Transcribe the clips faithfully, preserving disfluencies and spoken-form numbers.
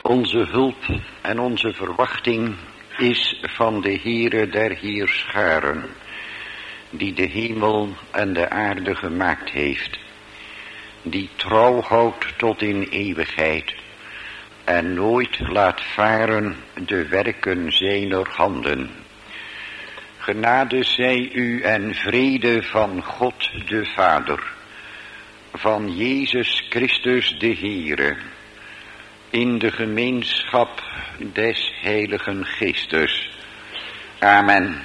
Onze hulp en onze verwachting is van de Heere der Heerscharen, die de hemel en de aarde gemaakt heeft, die trouw houdt tot in eeuwigheid en nooit laat varen de werken zijner handen. Genade zij u en vrede van God de Vader, van Jezus Christus de Heere, in de gemeenschap des Heiligen Geestes. Amen.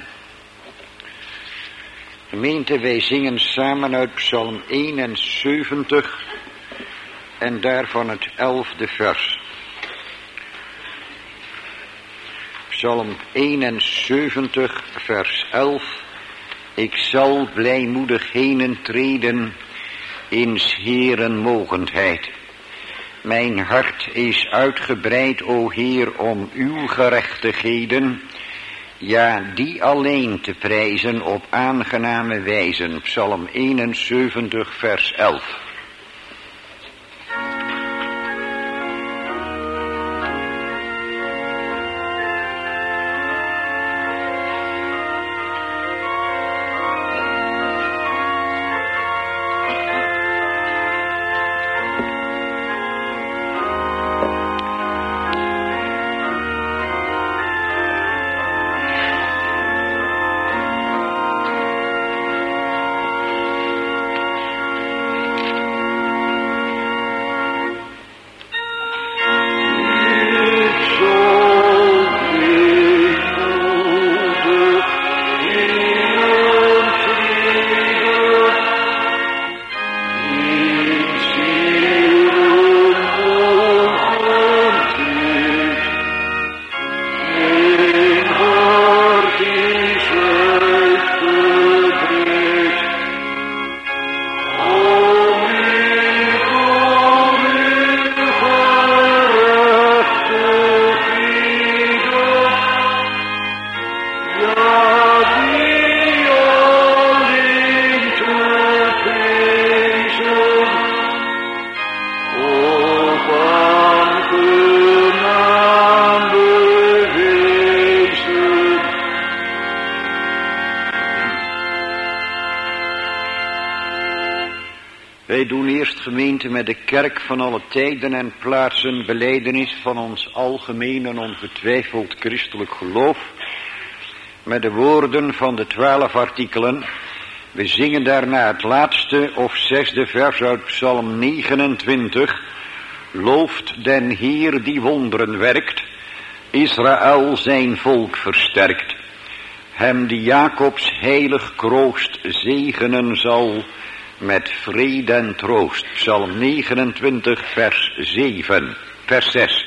Gemeente, wij zingen samen uit Psalm eenenzeventig en daarvan het elfde vers. Psalm eenenzeventig, vers elf. Ik zal blijmoedig henen treden in 's Heeren mogendheid. Mijn hart is uitgebreid, o Heer, om uw gerechtigheden, ja, die alleen te prijzen op aangename wijzen. Psalm eenenzeventig, vers elf. Wij doen eerst, gemeente, met de kerk van alle tijden en plaatsen belijdenis van ons algemeen en ongetwijfeld christelijk geloof, met de woorden van de twaalf artikelen. We zingen daarna het laatste of zesde vers uit Psalm negenentwintig. Looft den Heer die wonderen werkt, Israël zijn volk versterkt. Hem die Jacobs heilig kroost zegenen zal met vrede en troost. Psalm negenentwintig, vers zeven, vers zes.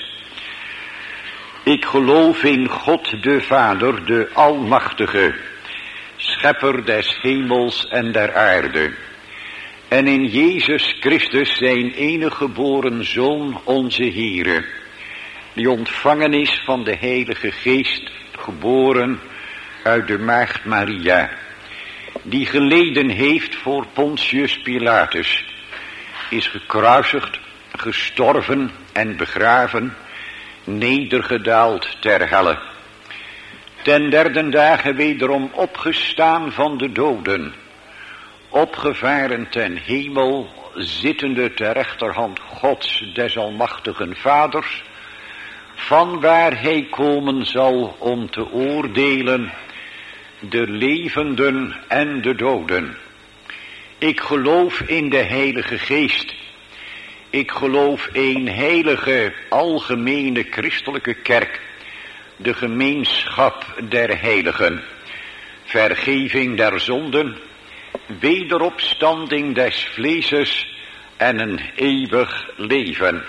Ik geloof in God de Vader, de Almachtige, schepper des hemels en der aarde, en in Jezus Christus zijn enige geboren Zoon, onze Heere, die ontvangen is van de Heilige Geest, geboren uit de Maagd Maria, die geleden heeft voor Pontius Pilatus, is gekruisigd, gestorven en begraven, nedergedaald ter helle, ten derde dagen wederom opgestaan van de doden, opgevaren ten hemel, zittende ter rechterhand Gods des almachtigen Vaders, vanwaar hij komen zal om te oordelen de levenden en de doden. Ik geloof in de Heilige Geest. Ik geloof een heilige, algemene christelijke kerk, de gemeenschap der heiligen, vergeving der zonden, wederopstanding des vleeses en een eeuwig leven.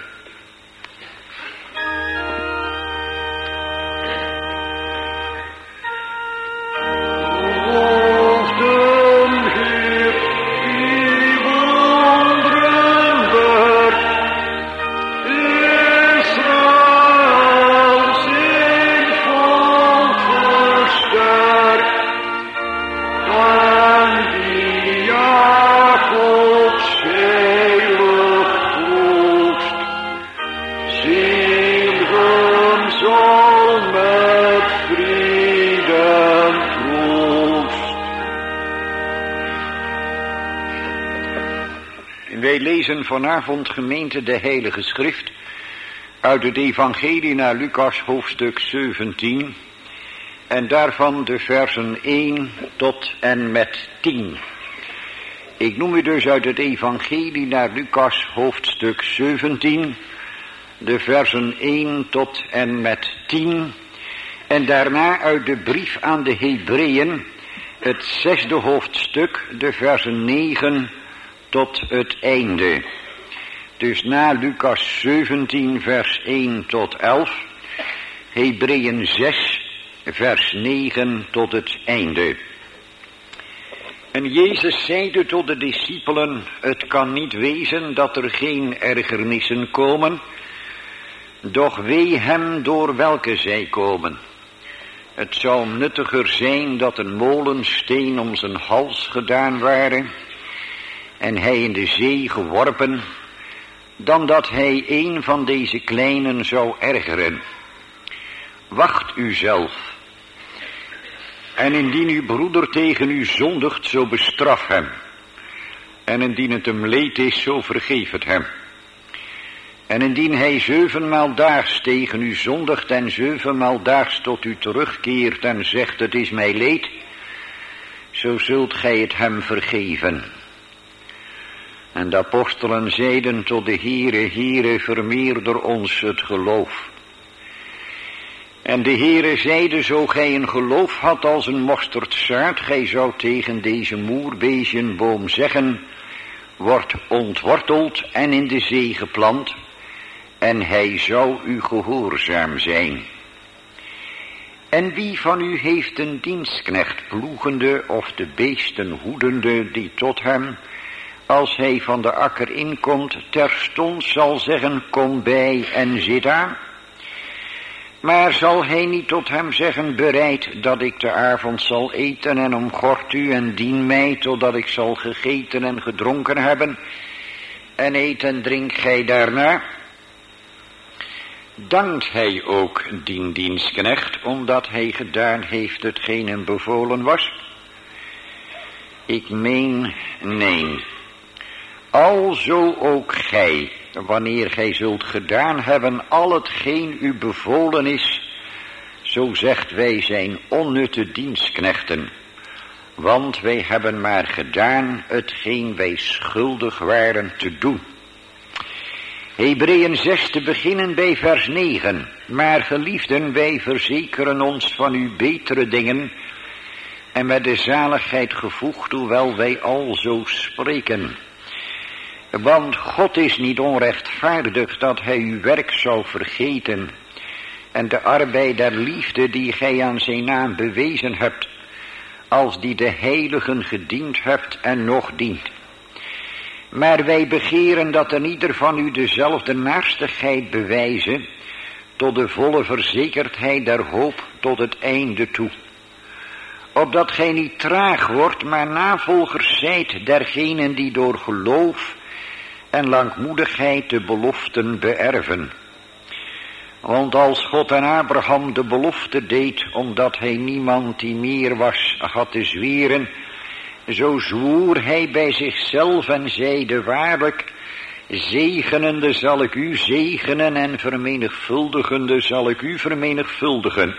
Wij lezen vanavond, gemeente, de Heilige Schrift uit het Evangelie naar Lucas hoofdstuk zeventien en daarvan de versen één tot en met tien. Ik noem u dus uit het Evangelie naar Lucas hoofdstuk zeventien, de versen één tot en met tien en daarna uit de brief aan de Hebreeën, het zesde hoofdstuk, de versen negen tot het einde. Dus na Lucas zeventien vers één tot elf, Hebreeën zes vers negen tot het einde. En Jezus zeide tot de discipelen, het kan niet wezen dat er geen ergernissen komen, doch wee hem door welke zij komen. Het zou nuttiger zijn dat een molensteen om zijn hals gedaan ware en hij in de zee geworpen, dan dat hij een van deze kleinen zou ergeren. Wacht u zelf. En indien uw broeder tegen u zondigt, zo bestraf hem. En indien het hem leed is, zo vergeef het hem. En indien hij zevenmaal daags tegen u zondigt en zevenmaal daags tot u terugkeert en zegt, het is mij leed, zo zult gij het hem vergeven. En de apostelen zeiden tot de Heere, Heere, vermeerder ons het geloof. En de Heere zeide, zo gij een geloof had als een mosterdzaad, gij zou tegen deze moerbeziënboom zeggen, wordt ontworteld en in de zee geplant, en hij zou u gehoorzaam zijn. En wie van u heeft een dienstknecht ploegende of de beesten hoedende, die tot hem, als hij van de akker inkomt, terstond zal zeggen, kom bij en zit aan? Maar zal hij niet tot hem zeggen, bereid dat ik de avond zal eten en omgort u en dien mij, totdat ik zal gegeten en gedronken hebben, en eet en drink gij daarna? Dankt hij ook dien dienstknecht, omdat hij gedaan heeft hetgeen hem bevolen was? Ik meen, nee. Alzo ook gij, wanneer gij zult gedaan hebben al hetgeen u bevolen is, zo zegt wij zijn onnutte dienstknechten, want wij hebben maar gedaan hetgeen wij schuldig waren te doen. Hebreeën zes te beginnen bij vers negen. Maar geliefden, wij verzekeren ons van uw betere dingen en met de zaligheid gevoegd, hoewel wij al zo spreken. Want God is niet onrechtvaardig dat hij uw werk zou vergeten en de arbeid der liefde die gij aan zijn naam bewezen hebt, als die de heiligen gediend hebt en nog dient. Maar wij begeren dat een ieder van u dezelfde naarstigheid bewijzen, tot de volle verzekerdheid der hoop tot het einde toe. Opdat gij niet traag wordt, maar navolgers zijt dergenen die door geloof en langmoedigheid de beloften beërven. Want als God aan Abraham de belofte deed, omdat hij niemand die meer was had te zweren, zo zwoer hij bij zichzelf en zeide waarlijk, zegenende zal ik u zegenen en vermenigvuldigende zal ik u vermenigvuldigen.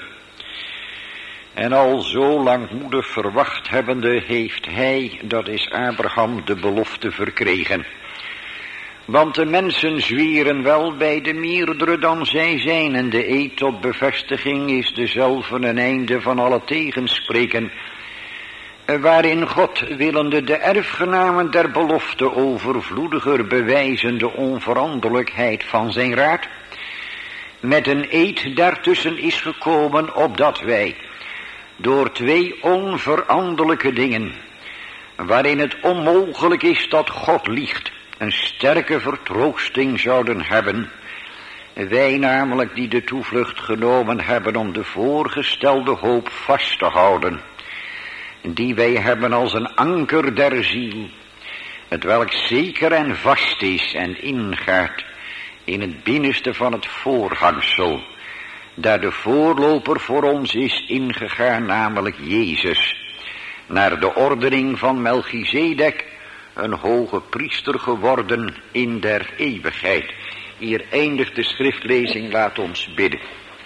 En al zo langmoedig verwacht hebbende heeft hij, dat is Abraham, de belofte verkregen. Want de mensen zweren wel bij de meerdere dan zij zijn, en de eed tot bevestiging is dezelfde een einde van alle tegenspreken, waarin God, willende de erfgenamen der belofte overvloediger bewijzen de onveranderlijkheid van zijn raad, met een eed daartussen is gekomen, opdat wij, door twee onveranderlijke dingen, waarin het onmogelijk is dat God liegt, een sterke vertroosting zouden hebben, wij namelijk die de toevlucht genomen hebben om de voorgestelde hoop vast te houden, die wij hebben als een anker der ziel, het welk zeker en vast is en ingaat in het binnenste van het voorhangsel, daar de voorloper voor ons is ingegaan, namelijk Jezus, naar de ordening van Melchizedek, een hoge priester geworden in der eeuwigheid. Hier eindigt de schriftlezing, laat ons bidden.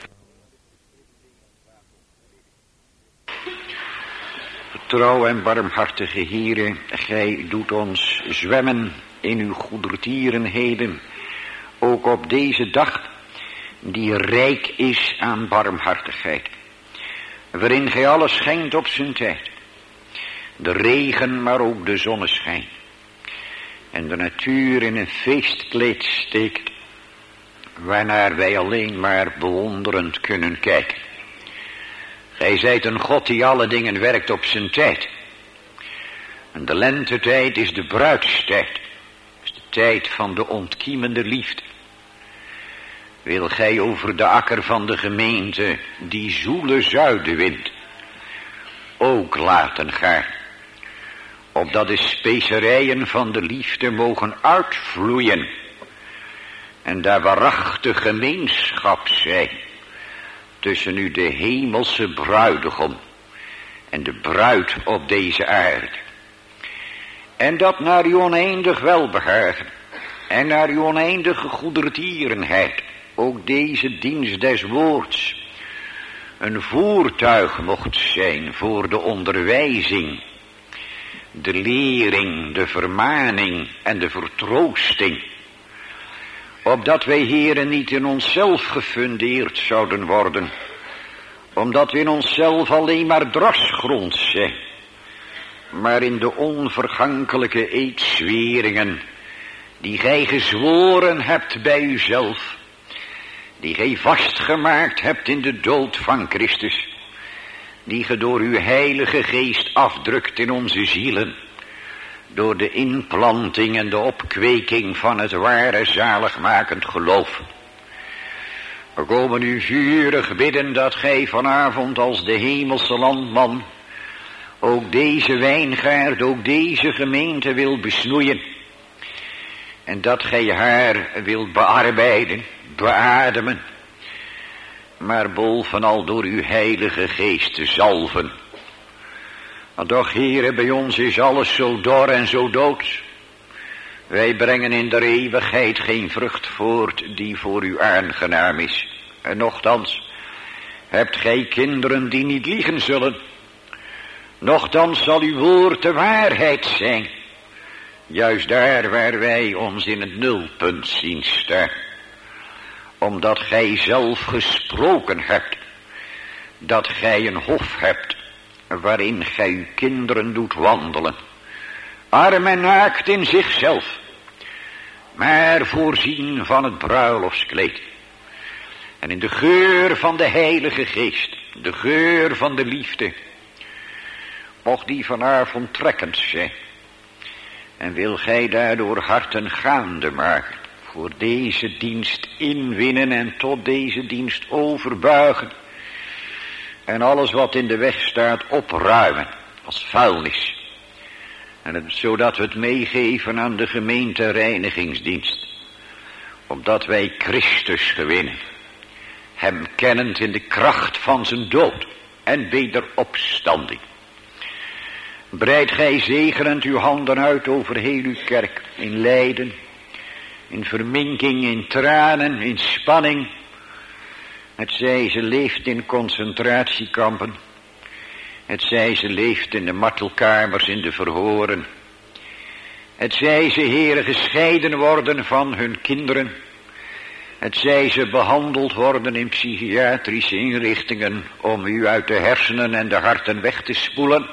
Trouw en barmhartige Heere, gij doet ons zwemmen in uw goedertierenheden, ook op deze dag die rijk is aan barmhartigheid, waarin gij alles schenkt op zijn tijd, de regen maar ook de zonneschijn, en de natuur in een feestkleed steekt, waarnaar wij alleen maar bewonderend kunnen kijken. Gij zijt een God die alle dingen werkt op zijn tijd. En de lentetijd is de bruidstijd. Is de tijd van de ontkiemende liefde. Wil gij over de akker van de gemeente die zoele zuidenwind ook laten gaan, opdat de specerijen van de liefde mogen uitvloeien en daar waarachtig gemeenschap zijn tussen u de hemelse bruidegom en de bruid op deze aarde. En dat naar uw oneindig welbehagen en naar uw oneindige goedertierenheid ook deze dienst des woords een voertuig mocht zijn voor de onderwijzing, de lering, de vermaning en de vertroosting, opdat wij, Heere, niet in onszelf gefundeerd zouden worden, omdat we in onszelf alleen maar drasgrond zijn, maar in de onvergankelijke eedzweringen die gij gezworen hebt bij uzelf, die gij vastgemaakt hebt in de dood van Christus, die ge door uw heilige geest afdrukt in onze zielen, door de inplanting en de opkweking van het ware zaligmakend geloof. We komen u vurig bidden dat gij vanavond als de hemelse landman ook deze wijngaard, ook deze gemeente wil besnoeien. En dat gij haar wilt bearbeiden, beademen, maar bovenal door uw heilige geest te zalven. Want doch, Heere, bij ons is alles zo dor en zo dood. Wij brengen in de eeuwigheid geen vrucht voort die voor u aangenaam is. En nochtans hebt gij kinderen die niet liegen zullen. Nochtans zal uw woord de waarheid zijn. Juist daar waar wij ons in het nulpunt zien staan. Omdat gij zelf gesproken hebt, dat gij een hof hebt waarin gij uw kinderen doet wandelen, arm en naakt in zichzelf, maar voorzien van het bruiloftskleed. En in de geur van de Heilige Geest, de geur van de liefde, mocht die vanavond trekkend zijn. En wil gij daardoor harten gaande maken, voor deze dienst inwinnen en tot deze dienst overbuigen. En alles wat in de weg staat opruimen als vuilnis. En het, zodat we het meegeven aan de gemeente reinigingsdienst. Opdat wij Christus gewinnen. Hem kennend in de kracht van zijn dood en wederopstanding. Breid gij zegenend uw handen uit over heel uw kerk. In lijden, in verminking, in tranen, in spanning. Het zij ze leeft in concentratiekampen. Het zij ze leeft in de martelkamers, in de verhoren. Het zij ze, Heere, gescheiden worden van hun kinderen. Het zij ze behandeld worden in psychiatrische inrichtingen om u uit de hersenen en de harten weg te spoelen.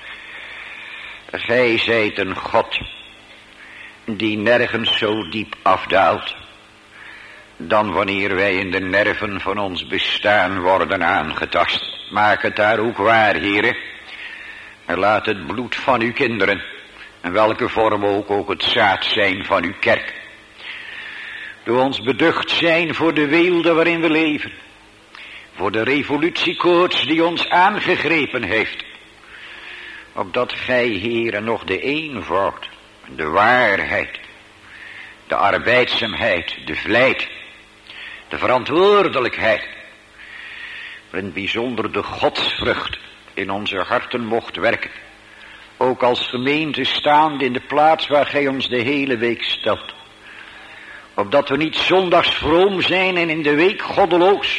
Gij zijt een God die nergens zo diep afdaalt dan wanneer wij in de nerven van ons bestaan worden aangetast. Maak het daar ook waar, Heere. En laat het bloed van uw kinderen, in welke vorm ook, ook het zaad zijn van uw kerk, doe ons beducht zijn voor de weelde waarin we leven, voor de revolutiekoorts die ons aangegrepen heeft, opdat gij, Heere, nog de eenvoud, de waarheid, de arbeidzaamheid, de vlijt, de verantwoordelijkheid, maar in het bijzonder de godsvrucht in onze harten mocht werken, ook als gemeente staande in de plaats waar gij ons de hele week stelt. Opdat we niet zondags vroom zijn en in de week goddeloos,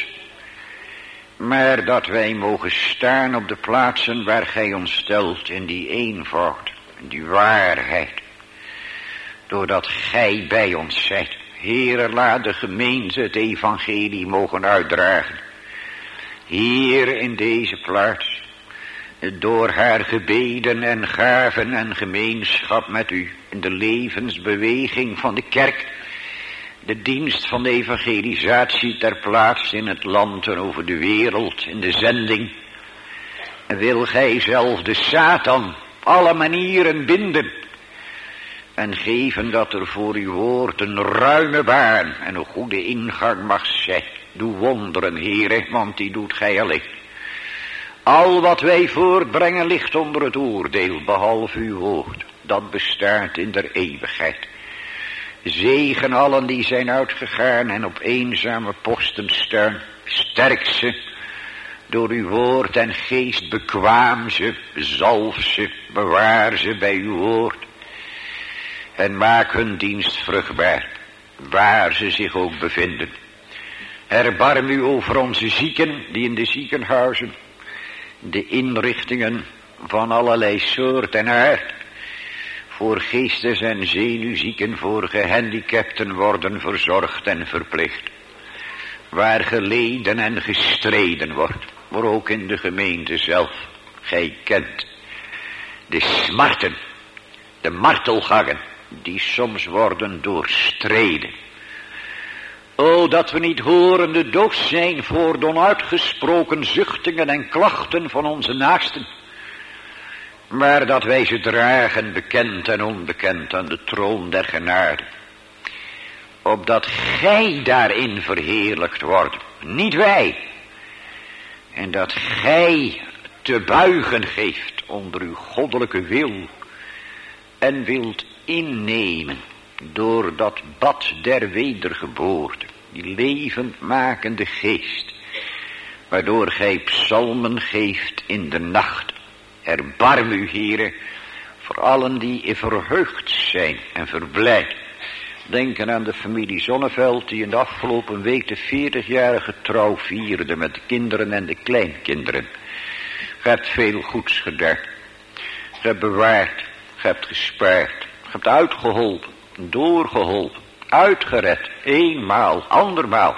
maar dat wij mogen staan op de plaatsen waar gij ons stelt in die eenvoud, in die waarheid. Doordat gij bij ons zijt. Heere, laat de gemeente het evangelie mogen uitdragen. Hier in deze plaats, door haar gebeden en gaven en gemeenschap met u, in de levensbeweging van de kerk, de dienst van de evangelisatie ter plaatse in het land en over de wereld, in de zending. En wil gij zelf de Satan alle manieren binden en geven dat er voor uw woord een ruime baan en een goede ingang mag zijn. Doe wonderen, Heere, want die doet gij alleen. Al wat wij voortbrengen ligt onder het oordeel, behalve uw woord. Dat bestaat in der eeuwigheid. Zegen allen die zijn uitgegaan en op eenzame posten staan. Sterk ze, door uw woord en geest bekwaam ze, zalf ze, bewaar ze bij uw woord. En maak hun dienst vruchtbaar, waar ze zich ook bevinden. Erbarm u over onze zieken die in de ziekenhuizen, de inrichtingen van allerlei soort en aard, voor geestes- en zenuwzieken, voor gehandicapten worden verzorgd en verplicht. Waar geleden en gestreden wordt, maar ook in de gemeente zelf. Gij kent de smarten, de martelgangen, die soms worden doorstreden. O, dat we niet horende doof zijn voor de onuitgesproken zuchtingen en klachten van onze naasten, maar dat wij ze dragen, bekend en onbekend, aan de troon der genade. Opdat gij daarin verheerlijkt wordt, niet wij. En dat gij te buigen geeft onder uw goddelijke wil en wilt innemen door dat bad der wedergeboorte, die levendmakende geest, waardoor gij psalmen geeft in de nacht. Erbarm u, Heere, voor allen die verheugd zijn en verblijd. Denken aan de familie Zonneveld, die in de afgelopen week de veertigjarige trouw vierde met de kinderen en de kleinkinderen. Gij hebt veel goeds gedaan. Gij hebt bewaard, gij hebt gespaard, gij hebt uitgeholpen, doorgeholpen, uitgered, eenmaal, andermaal.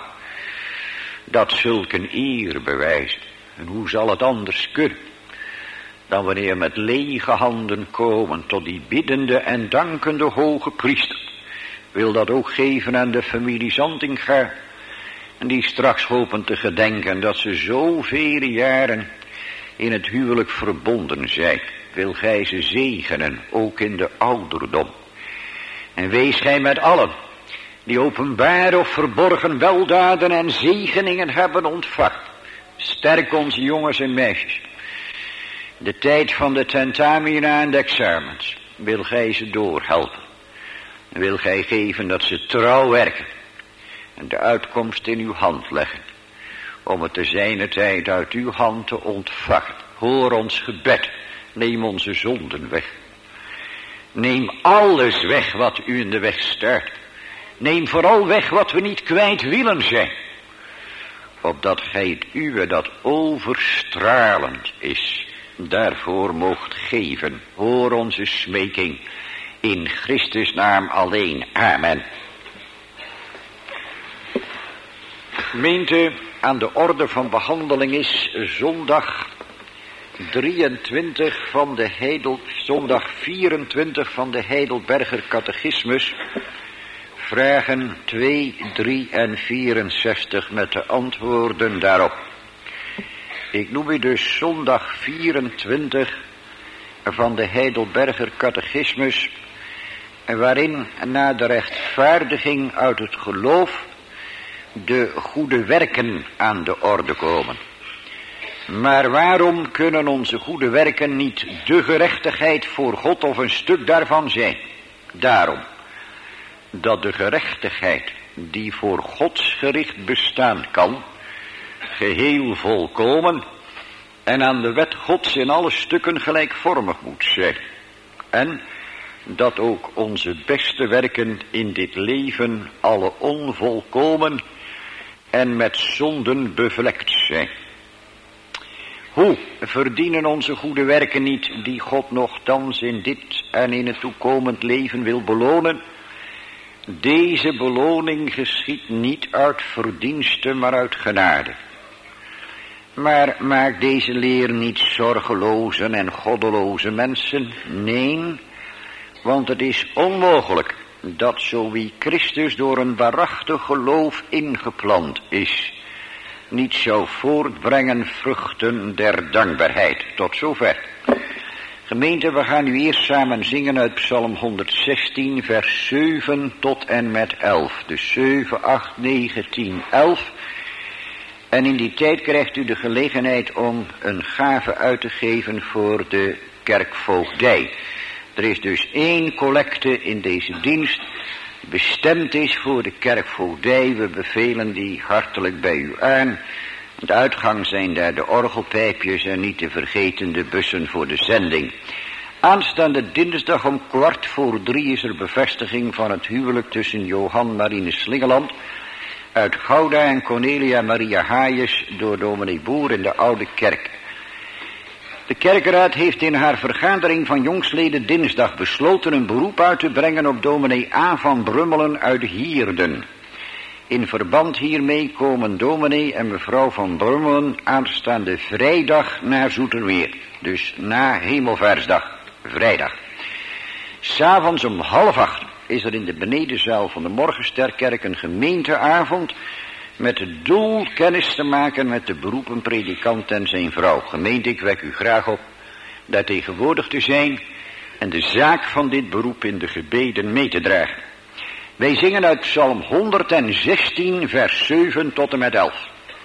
Dat zulk een eer bewijzen. En hoe zal het anders kunnen dan wanneer met lege handen komen tot die biddende en dankende hoge priester. Wil dat ook geven aan de familie Zantinga, en die straks hopen te gedenken dat ze zoveel jaren in het huwelijk verbonden zijn. Wil gij ze zegenen, ook in de ouderdom. En wees gij met allen die openbare of verborgen weldaden en zegeningen hebben ontvangen. Sterk onze jongens en meisjes. De tijd van de tentamina en de examens wil gij ze doorhelpen. En wil gij geven dat ze trouw werken en de uitkomst in uw hand leggen, om het te zijner tijd uit uw hand te ontvangen. Hoor ons gebed, neem onze zonden weg. Neem alles weg wat u in de weg staat. Neem vooral weg wat we niet kwijt willen zijn, opdat gij het uwe dat overstralend is, daarvoor moogt geven. Hoor onze smeking in Christus naam alleen. Amen. Gemeente, aan de orde van behandeling is zondag drieëntwintig van de Hedel, zondag vierentwintig van de Heidelberger Catechismus, vragen twee, drie en vierenzestig met de antwoorden daarop. Ik noem u dus zondag vierentwintig van de Heidelberger Catechismus, waarin na de rechtvaardiging uit het geloof de goede werken aan de orde komen. Maar waarom kunnen onze goede werken niet de gerechtigheid voor God of een stuk daarvan zijn? Daarom dat de gerechtigheid die voor Gods gericht bestaan kan, geheel volkomen en aan de wet Gods in alle stukken gelijkvormig moet zijn. En dat ook onze beste werken in dit leven alle onvolkomen en met zonden bevlekt zijn. Hoe verdienen onze goede werken niet, die God nochtans in dit en in het toekomend leven wil belonen? Deze beloning geschiedt niet uit verdienste, maar uit genade. Maar maak deze leer niet zorgeloze en goddeloze mensen, nee, want het is onmogelijk dat zo wie Christus door een waarachtig geloof ingeplant is, niet zou voortbrengen vruchten der dankbaarheid. Tot zover. Gemeente, we gaan nu eerst samen zingen uit Psalm honderdzestien, vers zeven tot en met elf. Dus zeven, acht, negen, tien, elf. En in die tijd krijgt u de gelegenheid om een gave uit te geven voor de kerkvoogdij. Er is dus één collecte in deze dienst, bestemd is voor de kerkvoogdij. We bevelen die hartelijk bij u aan. De uitgang zijn daar de orgelpijpjes en niet te vergeten de bussen voor de zending. Aanstaande dinsdag om kwart voor drie is er bevestiging van het huwelijk tussen Johan Marinus Slingeland uit Gouda en Cornelia Maria Hayes door dominee Boer in de Oude Kerk. De kerkraad heeft in haar vergadering van jongsleden dinsdag besloten een beroep uit te brengen op dominee A. van Brummelen uit Hierden. In verband hiermee komen dominee en mevrouw van Brummelen aanstaande vrijdag naar Zoetermeer. Dus na Hemelvaartsdag, vrijdag. 'S Avonds om half acht is er in de benedenzaal van de Morgensterkerk een gemeenteavond met het doel kennis te maken met de beroepen predikant en zijn vrouw. Gemeente, ik wek u graag op daar tegenwoordig te zijn en de zaak van dit beroep in de gebeden mee te dragen. Wij zingen uit Psalm honderdzestien, vers zeven tot en met elf.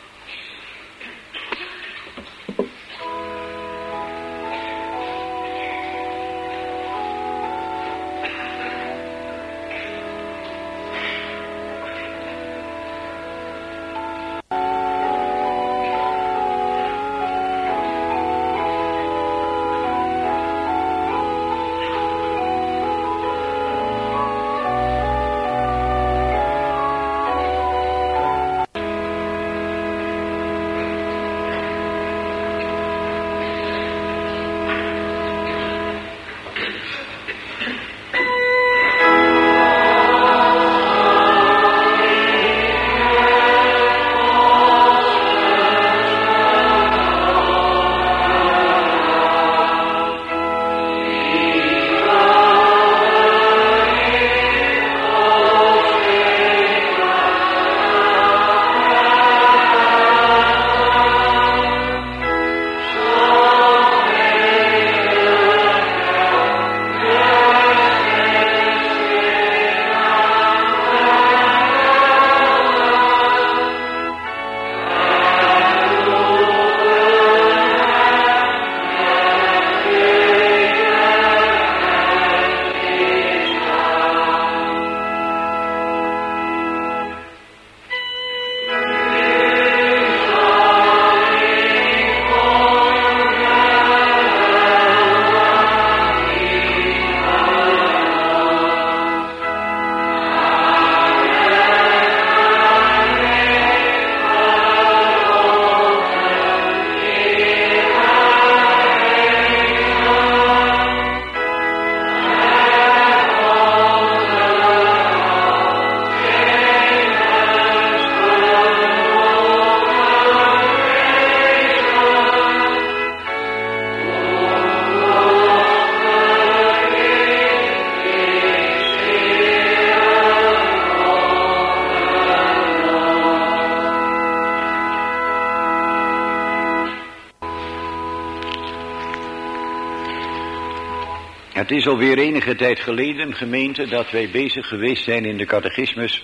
Het is alweer enige tijd geleden, gemeente, dat wij bezig geweest zijn in de catechismus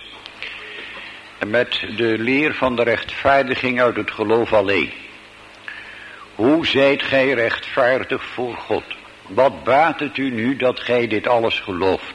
met de leer van de rechtvaardiging uit het geloof alleen. Hoe zijt gij rechtvaardig voor God? Wat baat het u nu dat gij dit alles gelooft?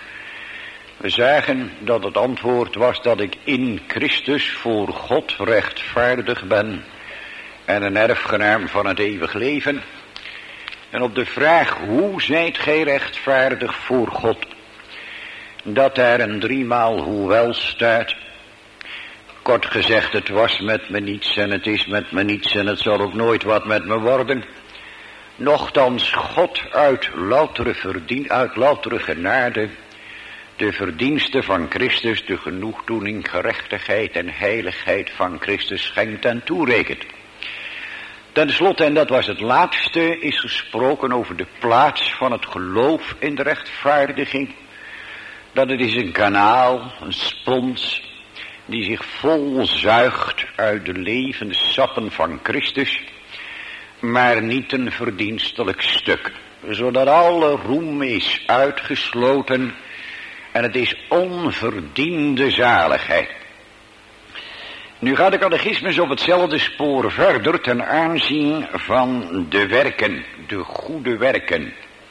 We zagen dat het antwoord was dat ik in Christus voor God rechtvaardig ben en een erfgenaam van het eeuwig leven. En op de vraag, hoe zijt gij rechtvaardig voor God, dat daar een driemaal hoewel staat. Kort gezegd, het was met me niets en het is met me niets en het zal ook nooit wat met me worden. Nochtans God uit loutere, verdien, uit loutere genade de verdiensten van Christus, de genoegdoening, gerechtigheid en heiligheid van Christus schenkt en toerekent. Ten slotte, en dat was het laatste, is gesproken over de plaats van het geloof in de rechtvaardiging. Dat het is een kanaal, een spons, die zich vol zuigt uit de levende sappen van Christus, maar niet een verdienstelijk stuk, zodat alle roem is uitgesloten en het is onverdiende zaligheid. Nu gaat de catechismus op hetzelfde spoor verder ten aanzien van de werken, de goede werken.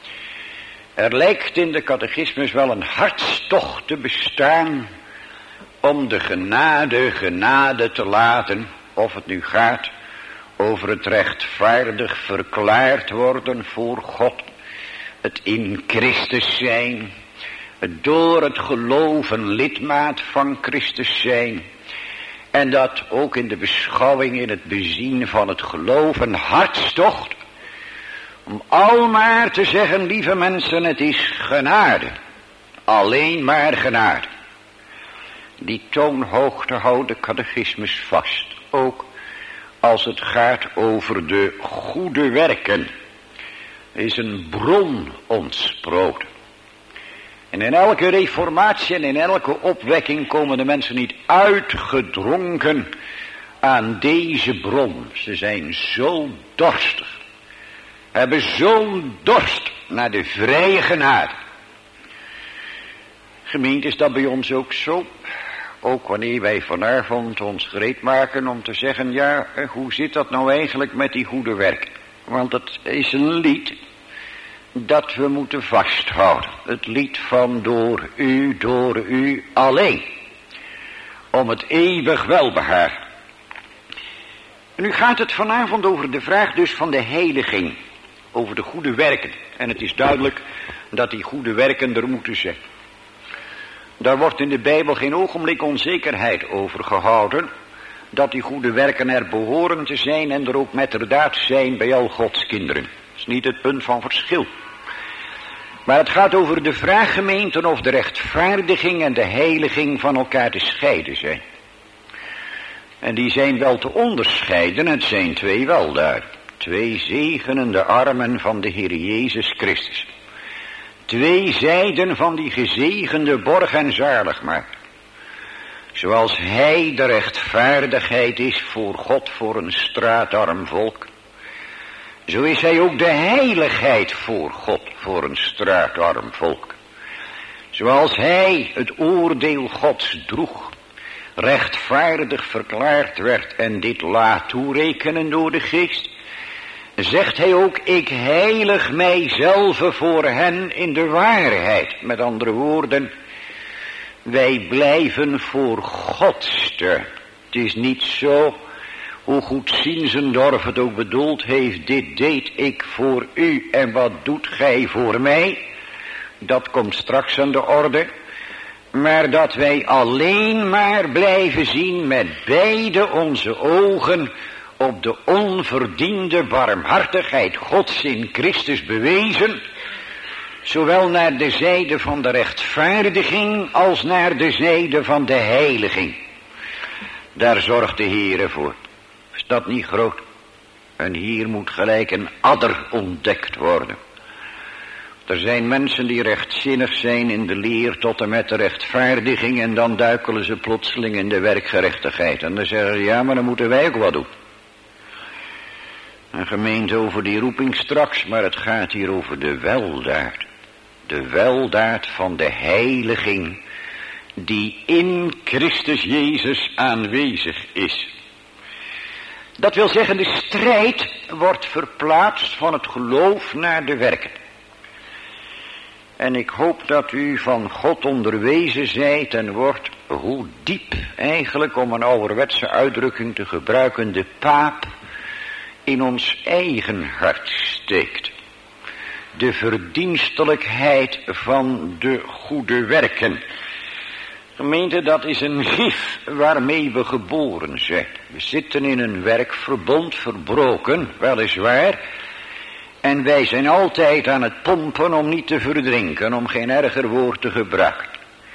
Er lijkt in de catechismus wel een hartstocht te bestaan om de genade, genade te laten, of het nu gaat over het rechtvaardig verklaard worden voor God, het in Christus zijn, het door het geloven lidmaat van Christus zijn, en dat ook in de beschouwing, in het bezien van het geloof, een hartstocht om almaar te zeggen, lieve mensen, het is genade, alleen maar genade. Die toonhoogte houdt de catechismus vast, ook als het gaat over de goede werken. Er is een bron ontsproten. En in elke reformatie en in elke opwekking komen de mensen niet uitgedronken aan deze bron. Ze zijn zo dorstig, hebben zo'n dorst naar de vrije genade. Gemeente, is dat bij ons ook zo? Ook wanneer wij vanavond ons gereed maken om te zeggen, ja, hoe zit dat nou eigenlijk met die goede werk? Want het is een lied dat we moeten vasthouden. Het lied van door u, door u alleen. Om het eeuwig welbehagen. Nu gaat het vanavond over de vraag dus van de heiliging. Over de goede werken. En het is duidelijk dat die goede werken er moeten zijn. Daar wordt in de Bijbel geen ogenblik onzekerheid over gehouden, dat die goede werken er behoren te zijn en er ook metterdaad zijn bij al Gods kinderen. Dat is niet het punt van verschil. Maar het gaat over de vraag, gemeenten, of de rechtvaardiging en de heiliging van elkaar te scheiden zijn. En die zijn wel te onderscheiden, het zijn twee wel daar. Twee zegenende armen van de Heer Jezus Christus. Twee zijden van die gezegende borg en zaligmaker. Zoals hij de rechtvaardigheid is voor God, voor een straatarm volk. Zo is hij ook de heiligheid voor God, voor een straatarm volk. Zoals hij het oordeel Gods droeg, rechtvaardig verklaard werd en dit laat toerekenen door de Geest, zegt hij ook, ik heilig mijzelf voor hen in de waarheid. Met andere woorden, wij blijven voor God steun. Het is niet zo, hoe goed Zinzendorf het ook bedoeld heeft, dit deed ik voor u en wat doet gij voor mij? Dat komt straks aan de orde. Maar dat wij alleen maar blijven zien met beide onze ogen op de onverdiende barmhartigheid Gods in Christus bewezen, zowel naar de zijde van de rechtvaardiging als naar de zijde van de heiliging. Daar zorgt de Heere voor. Is dat niet groot? En hier moet gelijk een adder ontdekt worden. Er zijn mensen die rechtzinnig zijn in de leer tot en met de rechtvaardiging en dan duikelen ze plotseling in de werkgerechtigheid. En dan zeggen ze, ja, maar dan moeten wij ook wat doen. Een gemeente over die roeping straks, maar het gaat hier over de weldaad. De weldaad van de heiliging die in Christus Jezus aanwezig is. Dat wil zeggen, de strijd wordt verplaatst van het geloof naar de werken. En ik hoop dat u van God onderwezen zijt en wordt, hoe diep eigenlijk, om een ouderwetse uitdrukking te gebruiken, de paap in ons eigen hart steekt. De verdienstelijkheid van de goede werken. Gemeente, dat is een gif waarmee we geboren zijn. We zitten in een werkverbond, verbroken, weliswaar. En wij zijn altijd aan het pompen om niet te verdrinken, om geen erger woord te gebruiken.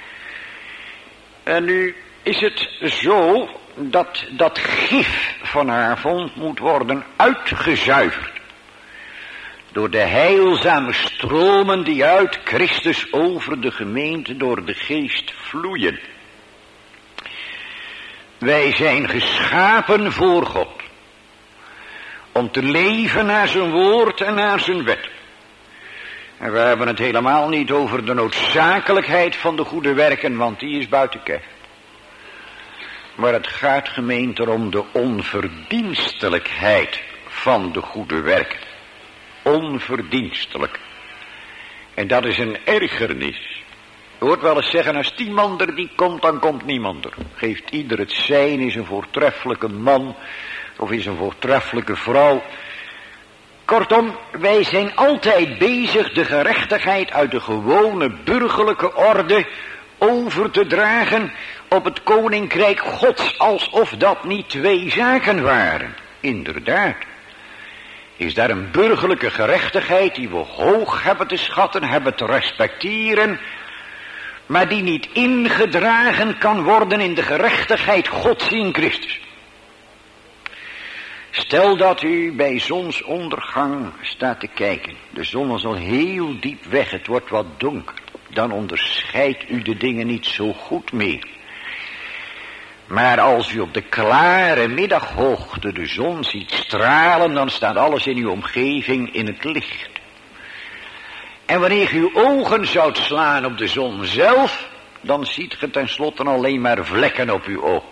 En nu is het zo dat dat gif vanavond moet worden uitgezuiverd. Door de heilzame stromen die uit Christus over de gemeente door de geest vloeien. Wij zijn geschapen voor God. Om te leven naar zijn woord en naar zijn wet. En we hebben het helemaal niet over de noodzakelijkheid van de goede werken, want die is buiten kijf. Maar het gaat, gemeente, om de onverdienstelijkheid van de goede werken. Onverdienstelijk. En dat is een ergernis. Je hoort wel eens zeggen, als die man er niet komt, dan komt niemand er. Geeft ieder het zijn, is een voortreffelijke man of is een voortreffelijke vrouw. Kortom, wij zijn altijd bezig de gerechtigheid uit de gewone burgerlijke orde over te dragen op het koninkrijk Gods, alsof dat niet twee zaken waren. Inderdaad. Is daar een burgerlijke gerechtigheid die we hoog hebben te schatten, hebben te respecteren, maar die niet ingedragen kan worden in de gerechtigheid Gods in Christus. Stel dat u bij zonsondergang staat te kijken. De zon is al heel diep weg, het wordt wat donker. Dan onderscheidt u de dingen niet zo goed meer. Maar als u op de klare middaghoogte de zon ziet stralen, dan staat alles in uw omgeving in het licht. En wanneer u uw ogen zou slaan op de zon zelf, dan ziet ge tenslotte alleen maar vlekken op uw oog.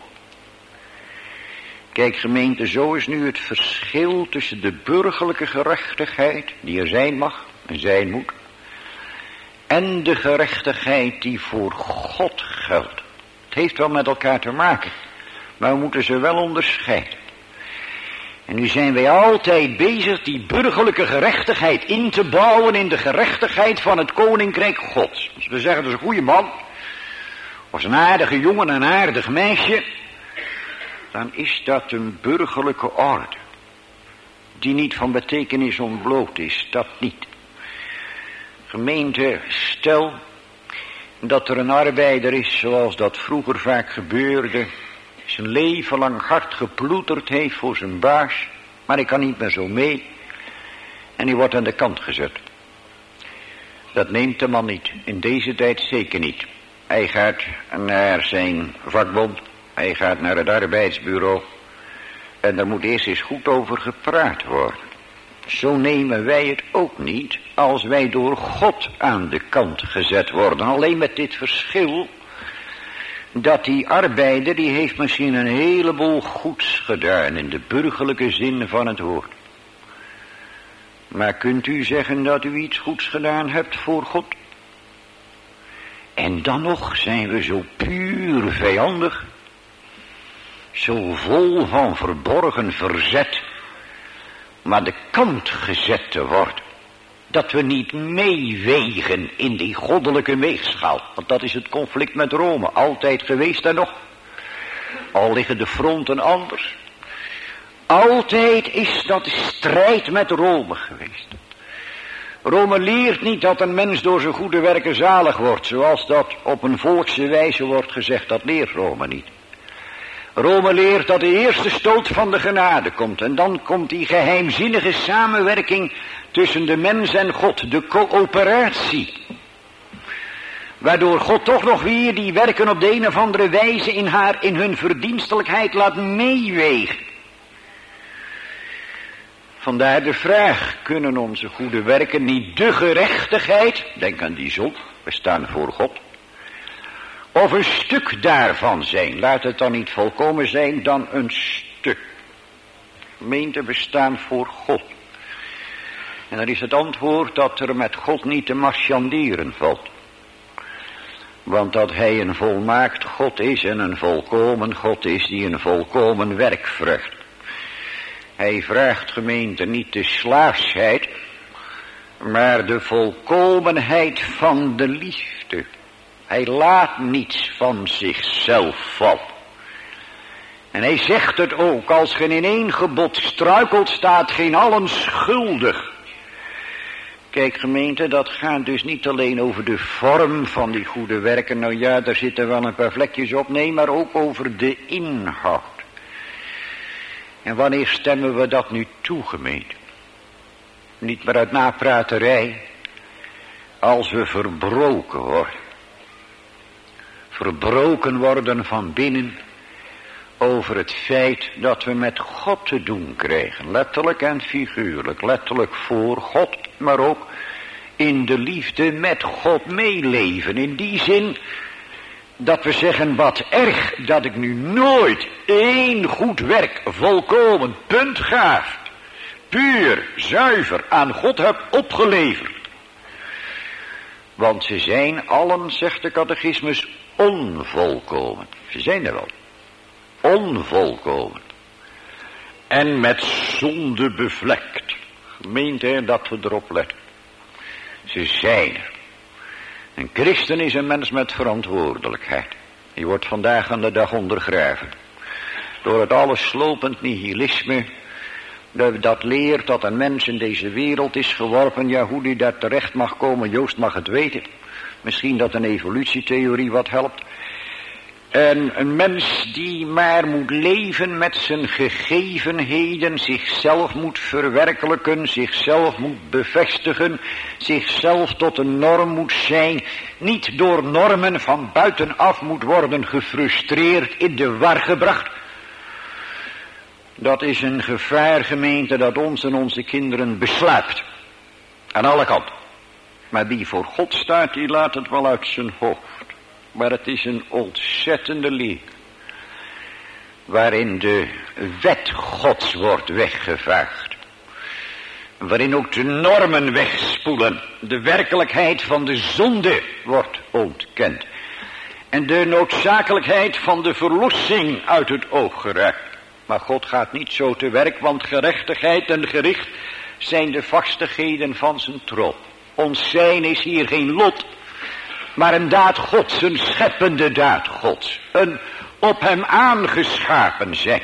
Kijk, gemeente, zo is nu het verschil tussen de burgerlijke gerechtigheid, die er zijn mag en zijn moet, en de gerechtigheid die voor God geldt. Het heeft wel met elkaar te maken, maar we moeten ze wel onderscheiden. En nu zijn wij altijd bezig die burgerlijke gerechtigheid in te bouwen in de gerechtigheid van het koninkrijk Gods. Als we zeggen, dat is een goede man, of een aardige jongen, een aardig meisje, dan is dat een burgerlijke orde, die niet van betekenis ontbloot is, dat niet. Gemeente, stel dat er een arbeider is, zoals dat vroeger vaak gebeurde, zijn leven lang hard geploeterd heeft voor zijn baas, maar hij kan niet meer zo mee, en hij wordt aan de kant gezet. Dat neemt de man niet, in deze tijd zeker niet. Hij gaat naar zijn vakbond, hij gaat naar het arbeidsbureau, en daar moet eerst eens goed over gepraat worden. Zo nemen wij het ook niet als wij door God aan de kant gezet worden. Alleen met dit verschil dat die arbeider, die heeft misschien een heleboel goeds gedaan in de burgerlijke zin van het woord. Maar kunt u zeggen dat u iets goeds gedaan hebt voor God? En dan nog zijn we zo puur vijandig, zo vol van verborgen verzet, maar de kant gezet te worden, dat we niet meewegen in die goddelijke weegschaal. Want dat is het conflict met Rome, altijd geweest en nog. Al liggen de fronten anders. Altijd is dat strijd met Rome geweest. Rome leert niet dat een mens door zijn goede werken zalig wordt, zoals dat op een volkse wijze wordt gezegd. Dat leert Rome niet. Rome leert dat de eerste stoot van de genade komt. En dan komt die geheimzinnige samenwerking tussen de mens en God. De coöperatie. Waardoor God toch nog weer die werken op de een of andere wijze in haar, in hun verdienstelijkheid laat meewegen. Vandaar de vraag, kunnen onze goede werken niet de gerechtigheid, denk aan die zon, we staan voor God, of een stuk daarvan zijn? Laat het dan niet volkomen zijn, dan een stuk. Gemeente, we staan voor God. En dan is het antwoord dat er met God niet te marchanderen valt. Want dat hij een volmaakt God is en een volkomen God is die een volkomen werk verricht. Hij vraagt, gemeente, niet de slaafsheid, maar de volkomenheid van de liefde. Hij laat niets van zichzelf vallen. En hij zegt het ook, als ge in één gebod struikelt, staat geen allen schuldig. Kijk gemeente, dat gaat dus niet alleen over de vorm van die goede werken. Nou ja, daar zitten wel een paar vlekjes op. Nee, maar ook over de inhoud. En wanneer stemmen we dat nu toe, gemeente? Niet meer uit napraterij. Als we verbroken worden. Verbroken worden van binnen. Over het feit dat we met God te doen krijgen. Letterlijk en figuurlijk. Letterlijk voor God, maar ook in de liefde met God meeleven. In die zin dat we zeggen, wat erg dat ik nu nooit één goed werk volkomen, puntgaaf, puur, zuiver aan God heb opgeleverd. Want ze zijn allen, zegt de catechismus, onvolkomen. Ze zijn er wel. Onvolkomen. En met zonde bevlekt. Gemeente, dat we erop letten. Ze zijn er. Een christen is een mens met verantwoordelijkheid. Die wordt vandaag aan de dag ondergraven. Door het alles slopend nihilisme. Dat leert dat een mens in deze wereld is geworpen. Ja, hoe die daar terecht mag komen, Joost mag het weten. Misschien dat een evolutietheorie wat helpt. En een mens die maar moet leven met zijn gegevenheden, zichzelf moet verwerkelijken, zichzelf moet bevestigen, zichzelf tot een norm moet zijn, niet door normen van buitenaf moet worden gefrustreerd, in de war gebracht. Dat is een gevaar, gemeente, dat ons en onze kinderen besluipt. Aan alle kanten. Maar wie voor God staat, die laat het wel uit zijn hoofd. Maar het is een ontzettende leer. Waarin de wet Gods wordt weggevaagd. Waarin ook de normen wegspoelen. De werkelijkheid van de zonde wordt ontkend. En de noodzakelijkheid van de verlossing uit het oog geraakt. Maar God gaat niet zo te werk, want gerechtigheid en gericht zijn de vastigheden van zijn troon. Ons zijn is hier geen lot, maar een daad Gods, een scheppende daad Gods. Een op hem aangeschapen zijn.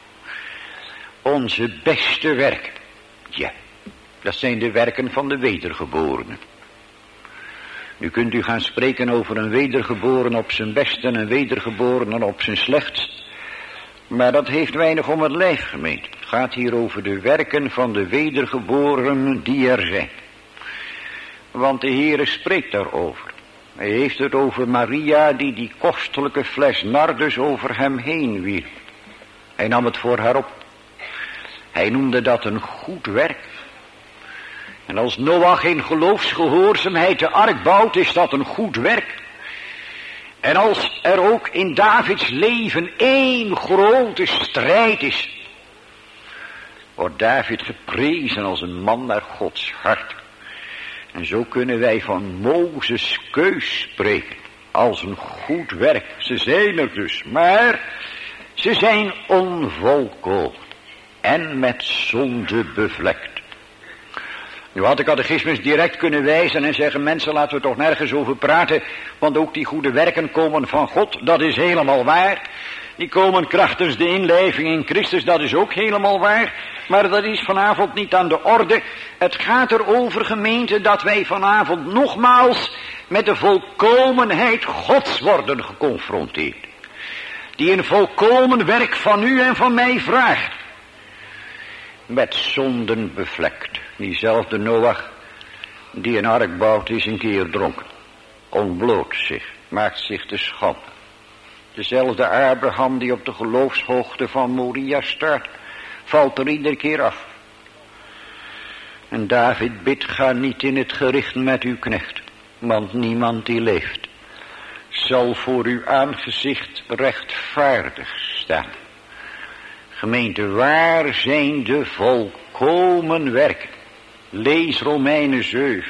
Onze beste werken, ja, dat zijn de werken van de wedergeborenen. Nu kunt u gaan spreken over een wedergeboren op zijn best en een wedergeboren op zijn slechtst. Maar dat heeft weinig om het lijf, gemeente. Het gaat hier over de werken van de wedergeborenen die er zijn. Want de Heere spreekt daarover. Hij heeft het over Maria die die kostelijke fles nardus over hem heen wierp. Hij nam het voor haar op. Hij noemde dat een goed werk. En als Noach in geloofsgehoorzaamheid de ark bouwt, is dat een goed werk. En als er ook in Davids leven één grote strijd is, wordt David geprezen als een man naar Gods hart. En zo kunnen wij van Mozes keus spreken als een goed werk. Ze zijn er dus, maar ze zijn onvolkomen en met zonde bevlekt. Nu had de catechismus direct kunnen wijzen en zeggen, mensen, laten we toch nergens over praten, want ook die goede werken komen van God, dat is helemaal waar. Die komen krachtens de inlijving in Christus, dat is ook helemaal waar. Maar dat is vanavond niet aan de orde. Het gaat erover, gemeente, dat wij vanavond nogmaals met de volkomenheid Gods worden geconfronteerd. Die een volkomen werk van u en van mij vraagt. Met zonden bevlekt. Diezelfde Noach die een ark bouwt is een keer dronken. Ontbloot zich, maakt zich te schande. Dezelfde Abraham die op de geloofshoogte van Moria staat, valt er iedere keer af. En David bidt, ga niet in het gericht met uw knecht, want niemand die leeft zal voor uw aangezicht rechtvaardig staan. Gemeente, waar zijn de volkomen werken? Lees Romeinen zeven.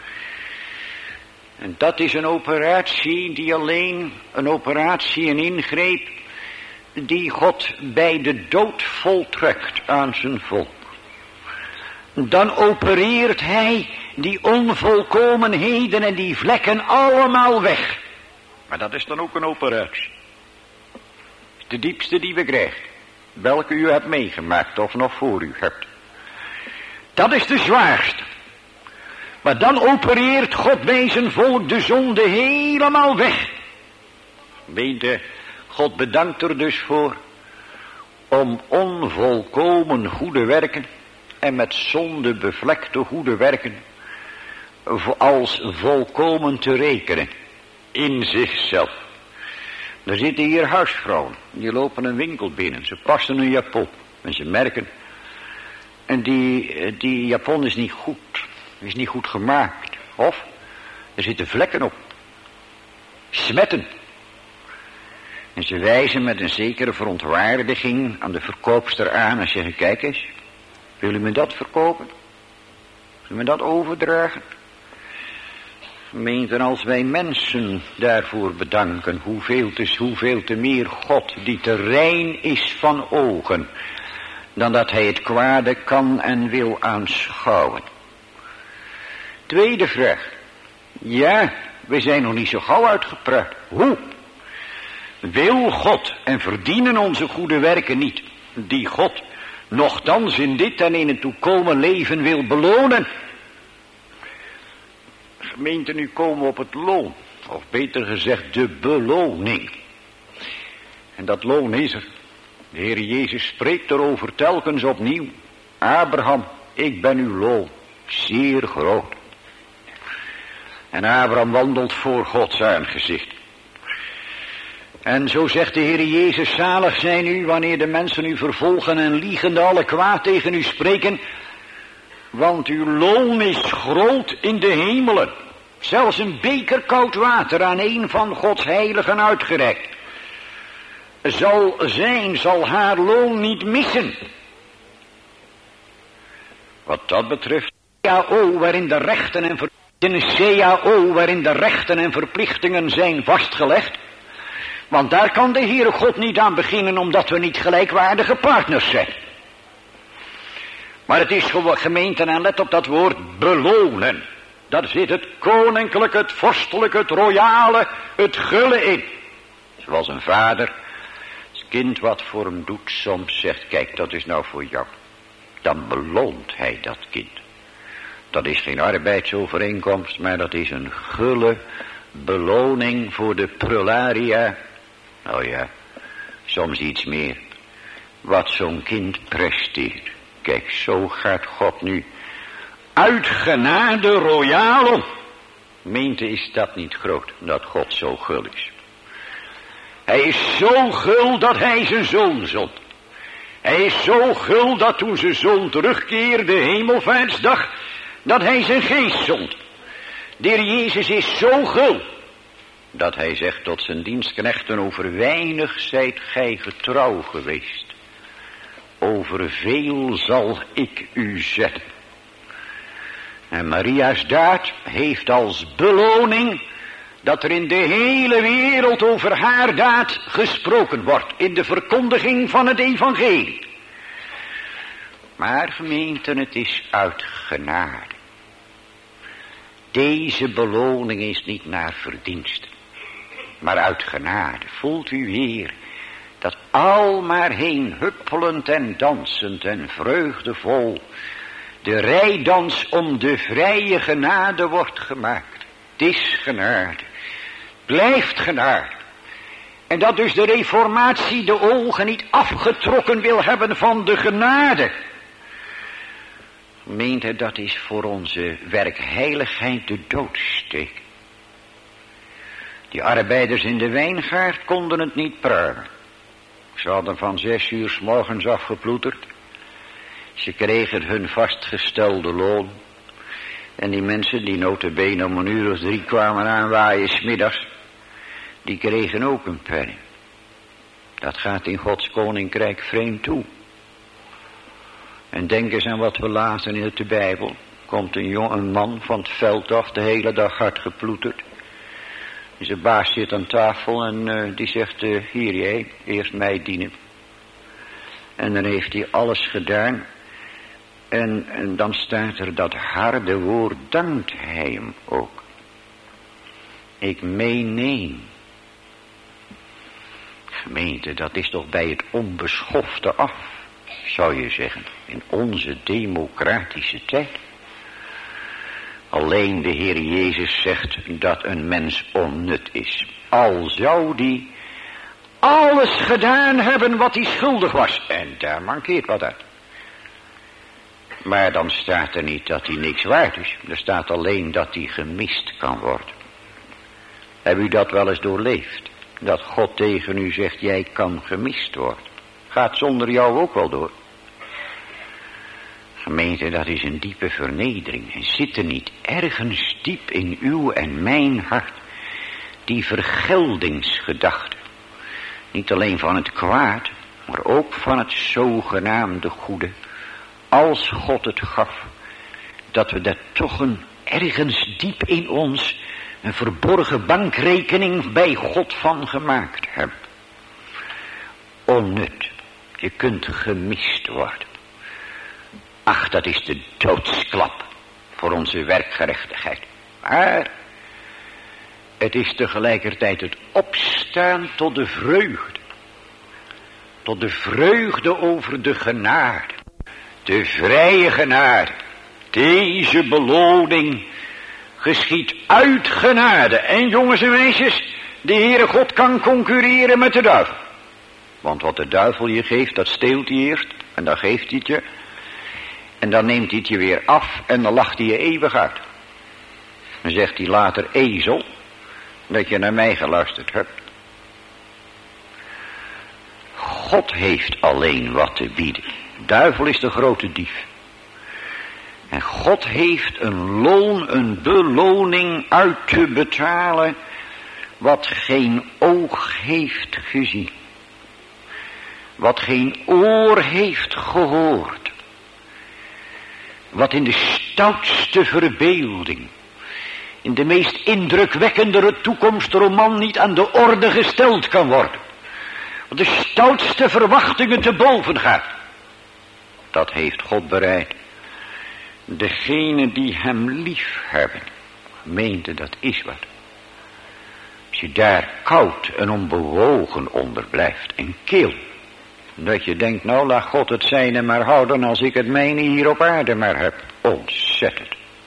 En dat is een operatie die alleen, een operatie, een ingreep, die God bij de dood voltrekt aan zijn volk, dan opereert hij die onvolkomenheden en die vlekken allemaal weg. Maar dat is dan ook een operatie. De diepste die we krijgen, welke u hebt meegemaakt of nog voor u hebt. Dat is de zwaarste. Maar dan opereert God bij zijn volk de zonde helemaal weg. Weet je, God bedankt er dus voor om onvolkomen goede werken en met zonde bevlekte goede werken als volkomen te rekenen in zichzelf. Er zitten hier huisvrouwen, die lopen een winkel binnen, ze passen een japon en ze merken, en die, die japon is niet goed, is niet goed gemaakt, of er zitten vlekken op, smetten. En ze wijzen met een zekere verontwaardiging aan de verkoopster aan en zeggen, kijk eens, wil u me dat verkopen? Wil u me dat overdragen? Gemeenten, als wij mensen daarvoor bedanken, hoeveel te, hoeveel te meer God die te rein is van ogen, dan dat hij het kwade kan en wil aanschouwen. Tweede vraag. Ja, we zijn nog niet zo gauw uitgepraat. Hoe? Wil God en verdienen onze goede werken niet, die God nochtans in dit en in het toekomend leven wil belonen? Gemeente, nu komen we op het loon, of beter gezegd de beloning. En dat loon is er. De Heer Jezus spreekt erover telkens opnieuw. Abraham, ik ben uw loon, zeer groot. En Abraham wandelt voor Gods aangezicht. En zo zegt de Heer Jezus, zalig zijn u wanneer de mensen u vervolgen en liegende alle kwaad tegen u spreken. Want uw loon is groot in de hemelen. Zelfs een beker koud water aan een van Gods heiligen uitgereikt zal zijn, zal haar loon niet missen. Wat dat betreft, C A O waarin de rechten en verplichtingen, C A O waarin de rechten en verplichtingen zijn vastgelegd. Want daar kan de Heere God niet aan beginnen, omdat we niet gelijkwaardige partners zijn. Maar het is gewoon gemeente, en let op dat woord belonen. Daar zit het koninklijke, het vorstelijke, het royale, het gulle in. Zoals een vader, het kind wat voor hem doet, soms zegt, kijk, dat is nou voor jou. Dan beloont hij dat kind. Dat is geen arbeidsovereenkomst, maar dat is een gulle beloning voor de prularia. Nou ja, soms iets meer. Wat zo'n kind presteert. Kijk, zo gaat God nu uit genade royaal om. Meente, is dat niet groot, dat God zo gul is. Hij is zo gul dat hij zijn zoon zond. Hij is zo gul dat toen zijn zoon terugkeerde, hemelvaartsdag, dat hij zijn geest zond. De Heer Jezus is zo gul dat hij zegt tot zijn dienstknechten, over weinig zijt gij getrouw geweest. Over veel zal ik u zetten. En Maria's daad heeft als beloning dat er in de hele wereld over haar daad gesproken wordt. In de verkondiging van het evangelie. Maar gemeenten, het is uit genade. Deze beloning is niet naar verdiensten. Maar uit genade. Voelt u weer dat al maar heen huppelend en dansend en vreugdevol de rijdans om de vrije genade wordt gemaakt. Het is genade. Blijft genade. En dat dus de reformatie de ogen niet afgetrokken wil hebben van de genade. Meent hij, dat is voor onze werkheiligheid de doodsteek. Die arbeiders in de wijngaard konden het niet pruimen. Ze hadden van zes uur 's morgens afgeploeterd. Ze kregen hun vastgestelde loon. En die mensen die nota bene om een uur of drie kwamen aanwaaien 's middags, die kregen ook een penning. Dat gaat in Gods koninkrijk vreemd toe. En denk eens aan wat we lazen in de Bijbel. Komt een, jong, een man van het veld af, de hele dag hard geploeterd. Zijn baas zit aan tafel en uh, die zegt, uh, hier jij, eerst mij dienen. En dan heeft hij alles gedaan. En, en dan staat er dat harde woord, dankt hij hem ook. Ik meeneem. Gemeente, dat is toch bij het onbeschofte af, zou je zeggen, in onze democratische tijd. Alleen de Heer Jezus zegt dat een mens onnut is. Al zou die alles gedaan hebben wat hij schuldig was. En daar mankeert wat uit. Maar dan staat er niet dat hij niks waard is. Er staat alleen dat hij gemist kan worden. Heb u dat wel eens doorleefd? Dat God tegen u zegt, jij kan gemist worden. Gaat zonder jou ook wel door. Gemeente, dat is een diepe vernedering. En zit er niet ergens diep in uw en mijn hart die vergeldingsgedachte. Niet alleen van het kwaad, maar ook van het zogenaamde goede. Als God het gaf, dat we dat toch een ergens diep in ons een verborgen bankrekening bij God van gemaakt hebben. Onnut. Je kunt gemist worden. Ach, dat is de doodsklap voor onze werkgerechtigheid. Maar het is tegelijkertijd het opstaan tot de vreugde. Tot de vreugde over de genade. De vrije genade. Deze beloning geschiet uit genade. En jongens en meisjes, de Heere God kan concurreren met de duivel. Want wat de duivel je geeft, dat steelt hij eerst. En dan geeft hij het je. En dan neemt hij het je weer af en dan lacht hij je eeuwig uit. Dan zegt hij later, ezel, dat je naar mij geluisterd hebt. God heeft alleen wat te bieden. De duivel is de grote dief. En God heeft een loon, een beloning uit te betalen, wat geen oog heeft gezien. Wat geen oor heeft gehoord. Wat in de stoutste verbeelding, in de meest indrukwekkendere toekomstroman niet aan de orde gesteld kan worden. Wat de stoutste verwachtingen te boven gaat. Dat heeft God bereid. Degene die hem lief hebben. Gemeente, dat is wat. Als je daar koud en onbewogen onder blijft en kil. Dat je denkt, nou laat God het zijne maar houden als ik het mijne hier op aarde maar heb. Ontzettend.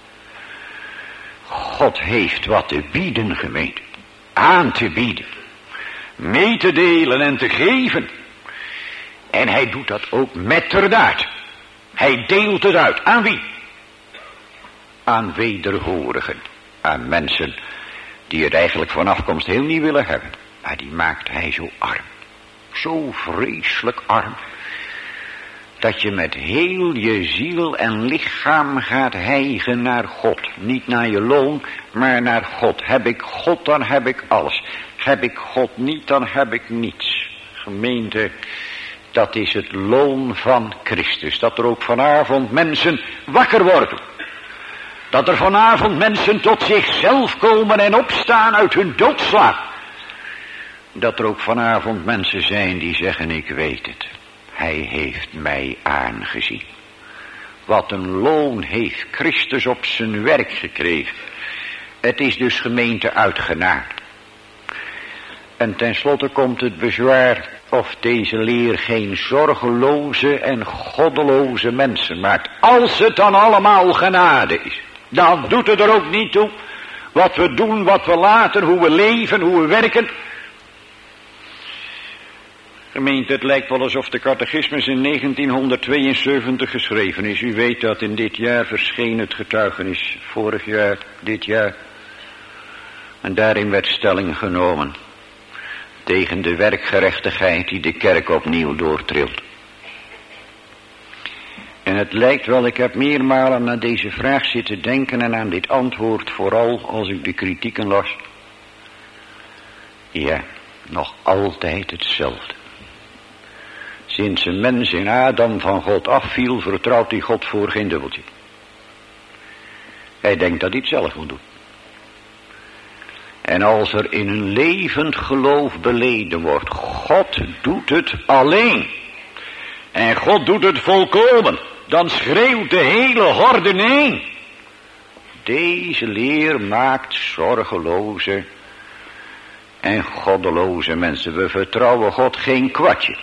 God heeft wat te bieden, gemeente. Aan te bieden. Mee te delen en te geven. En hij doet dat ook metterdaad. Hij deelt het uit. Aan wie? Aan wederhorigen. Aan mensen die het eigenlijk van afkomst heel niet willen hebben. Maar die maakt hij zo arm. Zo vreselijk arm. Dat je met heel je ziel en lichaam gaat hijgen naar God. Niet naar je loon, maar naar God. Heb ik God, dan heb ik alles. Heb ik God niet, dan heb ik niets. Gemeente, dat is het loon van Christus. Dat er ook vanavond mensen wakker worden. Dat er vanavond mensen tot zichzelf komen en opstaan uit hun doodslaap. Dat er ook vanavond mensen zijn die zeggen, ik weet het. Hij heeft mij aangezien. Wat een loon heeft Christus op zijn werk gekregen. Het is dus gemeente uitgenaard. En tenslotte komt het bezwaar of deze leer geen zorgeloze en goddeloze mensen maakt. Als het dan allemaal genade is. Dan doet het er ook niet toe wat we doen, wat we laten, hoe we leven, hoe we werken. Gemeente, het lijkt wel alsof de catechismus in negentienhonderdtweeënzeventig geschreven is. U weet dat in dit jaar verscheen het getuigenis. Vorig jaar, dit jaar. En daarin werd stelling genomen. Tegen de werkgerechtigheid die de kerk opnieuw doortrilt. En het lijkt wel, ik heb meermalen naar deze vraag zitten denken en aan dit antwoord. Vooral als ik de kritieken las. Ja, nog altijd hetzelfde. Sinds een mens in Adam van God afviel, vertrouwt hij God voor geen dubbeltje. Hij denkt dat hij het zelf moet doen. En als er in een levend geloof beleden wordt, God doet het alleen. En God doet het volkomen. Dan schreeuwt de hele horde nee. Deze leer maakt zorgeloze en goddeloze mensen. We vertrouwen God geen kwartje.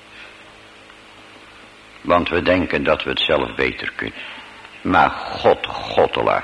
Want we denken dat we het zelf beter kunnen. Maar God, goddelaar.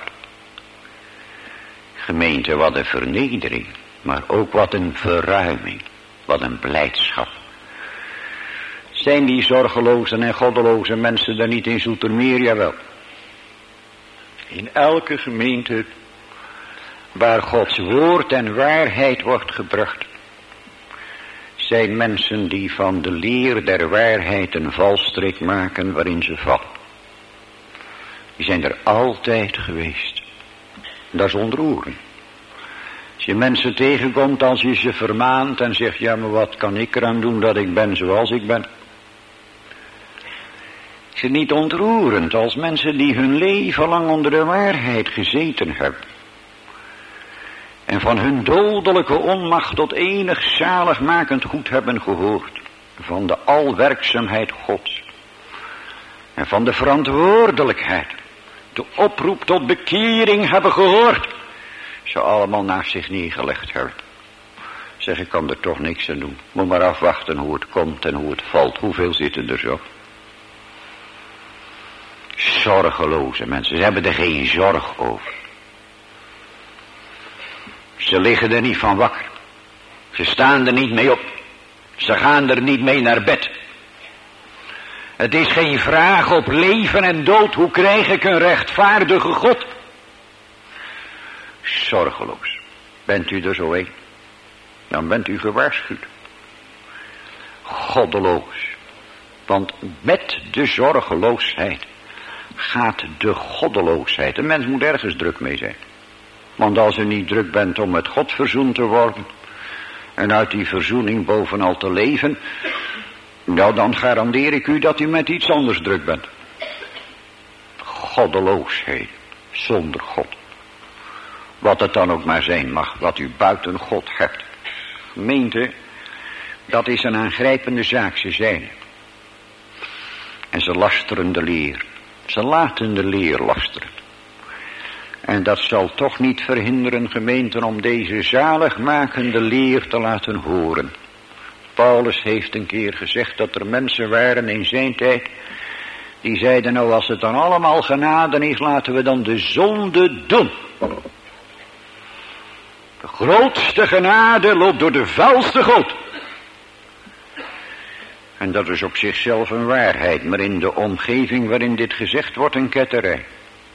Gemeente, wat een vernedering. Maar ook wat een verruiming. Wat een blijdschap. Zijn die zorgeloze en goddeloze mensen er niet in Zoetermeer? Jawel. In elke gemeente waar Gods woord en waarheid wordt gebracht, zijn mensen die van de leer der waarheid een valstrik maken waarin ze vallen. Die zijn er altijd geweest. Dat is ontroerend. Als je mensen tegenkomt, als je ze vermaant en zegt, ja maar wat kan ik eraan doen dat ik ben zoals ik ben. Is het niet ontroerend als mensen die hun leven lang onder de waarheid gezeten hebben. En van hun dodelijke onmacht tot enig zaligmakend goed hebben gehoord. Van de alwerkzaamheid Gods. En van de verantwoordelijkheid. De oproep tot bekering hebben gehoord. Ze allemaal naast zich neergelegd hebben. Zeg, ik kan er toch niks aan doen. Moet maar afwachten hoe het komt en hoe het valt. Hoeveel zitten er zo? Zorgeloze mensen. Ze hebben er geen zorg over. Ze liggen er niet van wakker. Ze staan er niet mee op. Ze gaan er niet mee naar bed. Het is geen vraag op leven en dood. Hoe krijg ik een rechtvaardige God? Zorgeloos. Bent u er zo een? Dan bent u gewaarschuwd. Goddeloos. Want met de zorgeloosheid gaat de goddeloosheid. Een mens moet ergens druk mee zijn. Want als u niet druk bent om met God verzoend te worden en uit die verzoening bovenal te leven, nou dan garandeer ik u dat u met iets anders druk bent. Goddeloosheid, zonder God. Wat het dan ook maar zijn mag, wat u buiten God hebt. Gemeente, dat is een aangrijpende zaak, ze zijn. En ze lasteren de leer. Ze laten de leer lasteren. En dat zal toch niet verhinderen, gemeenten, om deze zaligmakende leer te laten horen. Paulus heeft een keer gezegd dat er mensen waren in zijn tijd, die zeiden, nou als het dan allemaal genade is, laten we dan de zonde doen. De grootste genade loopt door de vuilste goot. En dat is op zichzelf een waarheid, maar in de omgeving waarin dit gezegd wordt een ketterij.